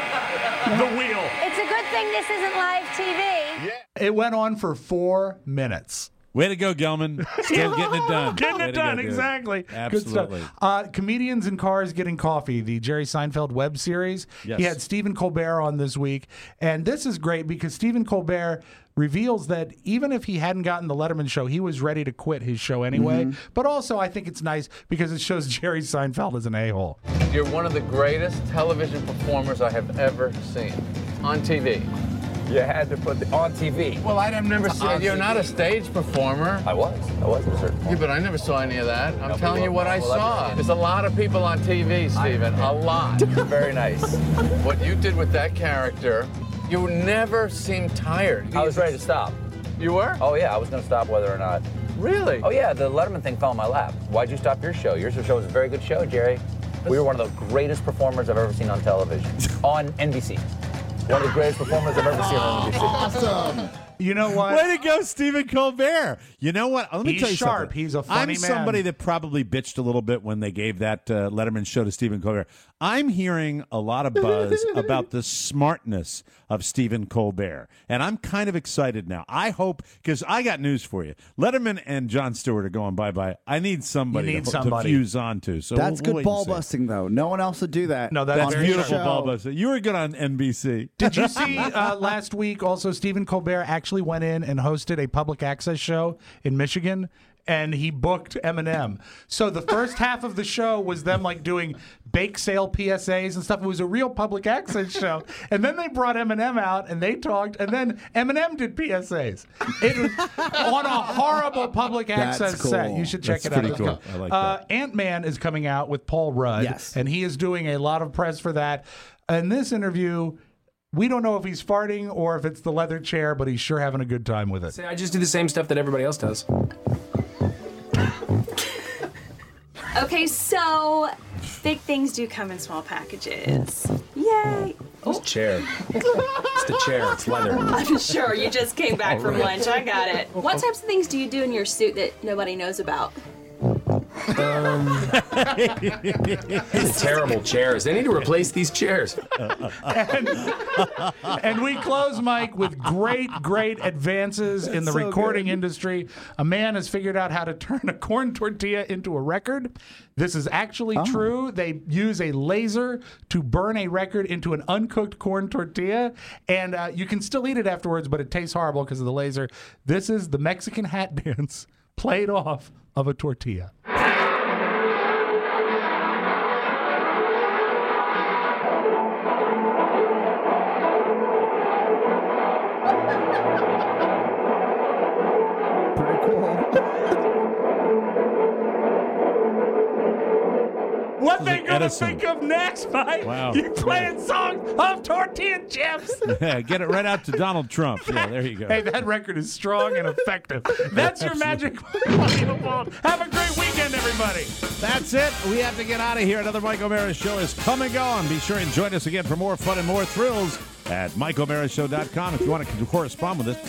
S3: The wheel.
S18: It's a good thing this isn't live T V.
S3: It went on for four minutes.
S10: Way to go, Gelman. Still getting it done.
S3: Getting
S10: Way
S3: it
S10: to go,
S3: done,
S10: dude.
S3: exactly.
S10: Absolutely.
S3: Good stuff. Uh, Comedians in Cars Getting Coffee, the Jerry Seinfeld web series.
S10: Yes.
S3: He had Stephen Colbert on this week. And this is great because Stephen Colbert reveals that even if he hadn't gotten the Letterman show, he was ready to quit his show anyway.
S10: Mm-hmm.
S3: But also, I think it's nice because it shows Jerry Seinfeld as an a-hole.
S20: You're one of the greatest television performers I have ever seen on T V.
S21: You had to put the on T V.
S20: Well, I've never seen. You're not a stage performer.
S21: I was. I was a certain
S20: Yeah, but I never saw any of that. I'm
S21: No,
S20: telling you what I
S21: well, that's-
S20: saw. There's a lot of people on T V, Stephen. A lot.
S21: Very nice.
S20: What you did with that character, you never seemed tired.
S21: I was ready to stop.
S20: You were?
S21: Oh yeah, I was going to stop whether or not.
S20: Really?
S21: Oh yeah, the Letterman thing fell in my lap. Why'd you stop your show? Your show was a very good show, Jerry. We were one of the greatest performers I've ever seen on television. On N B C. One of the greatest performers I've ever seen on N B C.
S3: Awesome. You know what?
S10: Way to go, Stephen Colbert. You know what? Let me
S3: He's
S10: tell you
S3: sharp.
S10: something.
S3: He's a funny
S10: I'm
S3: man.
S10: somebody that probably bitched a little bit when they gave that uh, Letterman show to Stephen Colbert. I'm hearing a lot of buzz about the smartness of Stephen Colbert, and I'm kind of excited now. I hope, because I got news for you. Letterman and Jon Stewart are going bye-bye. I need somebody,
S3: You need
S10: to,
S3: somebody.
S10: to fuse onto. So
S4: That's
S10: we'll, we'll
S4: good
S10: wait
S4: ball
S10: and see.
S4: busting, though. No one else would do that.
S3: No, that's
S10: That's
S3: very
S10: beautiful
S3: true.
S10: ball busting. You were good on N B C.
S3: Did you see uh, last week also Stephen Colbert actually went in and hosted a public access show in Michigan and he booked Eminem. So the first half of the show was them like doing bake sale P S As and stuff. It was a real public access show. And then they brought Eminem out and they talked and then Eminem did P S As. It was on a horrible public
S4: That's
S3: access
S4: cool.
S3: set. You should check
S10: That's
S3: it out.
S10: pretty
S3: It's
S10: cool.
S3: good.
S10: I like
S3: uh, Ant-Man is coming out with Paul Rudd.
S4: Yes.
S3: And he is doing a lot of press for that. In this interview, we don't know if he's farting or if it's the leather chair, but he's sure having a good time with it.
S22: I just do the same stuff that everybody else does.
S23: Okay, so big things do come in small packages. Yay!
S22: It's chair. It's the chair. It's leather.
S23: I'm sure you just came back
S22: All
S23: from
S22: right.
S23: lunch. I got it. What types of things do you do in your suit that nobody knows about?
S22: Um, these are terrible chairs. They need to replace these chairs.
S3: and, and we close, Mike, with great, great advances in the
S22: so
S3: recording
S22: good.
S3: industry. A man has figured out how to turn a corn tortilla into a record. This is actually
S4: Oh.
S3: true. They use a laser to burn a record into an uncooked corn tortilla, and uh, you can still eat it afterwards, but it tastes horrible because of the laser. This is the Mexican hat dance played off of a tortilla. What they gonna
S10: Edison.
S3: think of next, Mike?
S10: Wow.
S3: You playing songs of tortilla chips?
S10: Yeah, get it right out to Donald Trump. Yeah, there you go.
S3: Hey, that record is strong and effective. That's your magic money vault. Have a great weekend, everybody.
S10: That's it. We have to get out of here. Another Mike O'Mara Show is come and gone. Be sure and join us again for more fun and more thrills at Mike O'Mara Show dot com. If you want to correspond with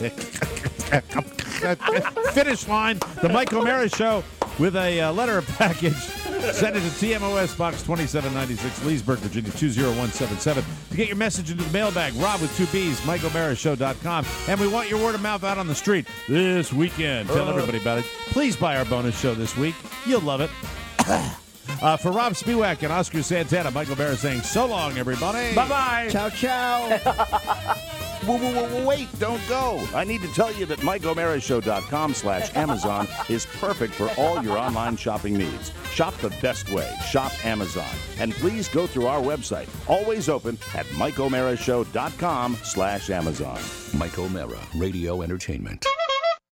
S10: us, finish line, the Mike O'Mara Show with a uh, letter package. Send it to T M O S Box twenty-seven ninety-six, Leesburg, Virginia two zero one seven seven. To get your message into the mailbag, Rob with two B's, Mike O'Mara Show dot com. And we want your word of mouth out on the street this weekend. Tell everybody about it. Please buy our bonus show this week. You'll love it. Uh, for Rob Spiewak and Oscar Santana, Michael Barra saying so long, everybody.
S3: Bye-bye.
S4: Ciao, ciao.
S2: Whoa, whoa, whoa, whoa, wait, don't go. I need to tell you that Mike O'Mara Show dot com slash Amazon is perfect for all your online shopping needs. Shop the best way. Shop Amazon. And please go through our website, always open at Mike O'Mara Show dot com slash Amazon.
S1: Mike O'Mara, Radio Entertainment.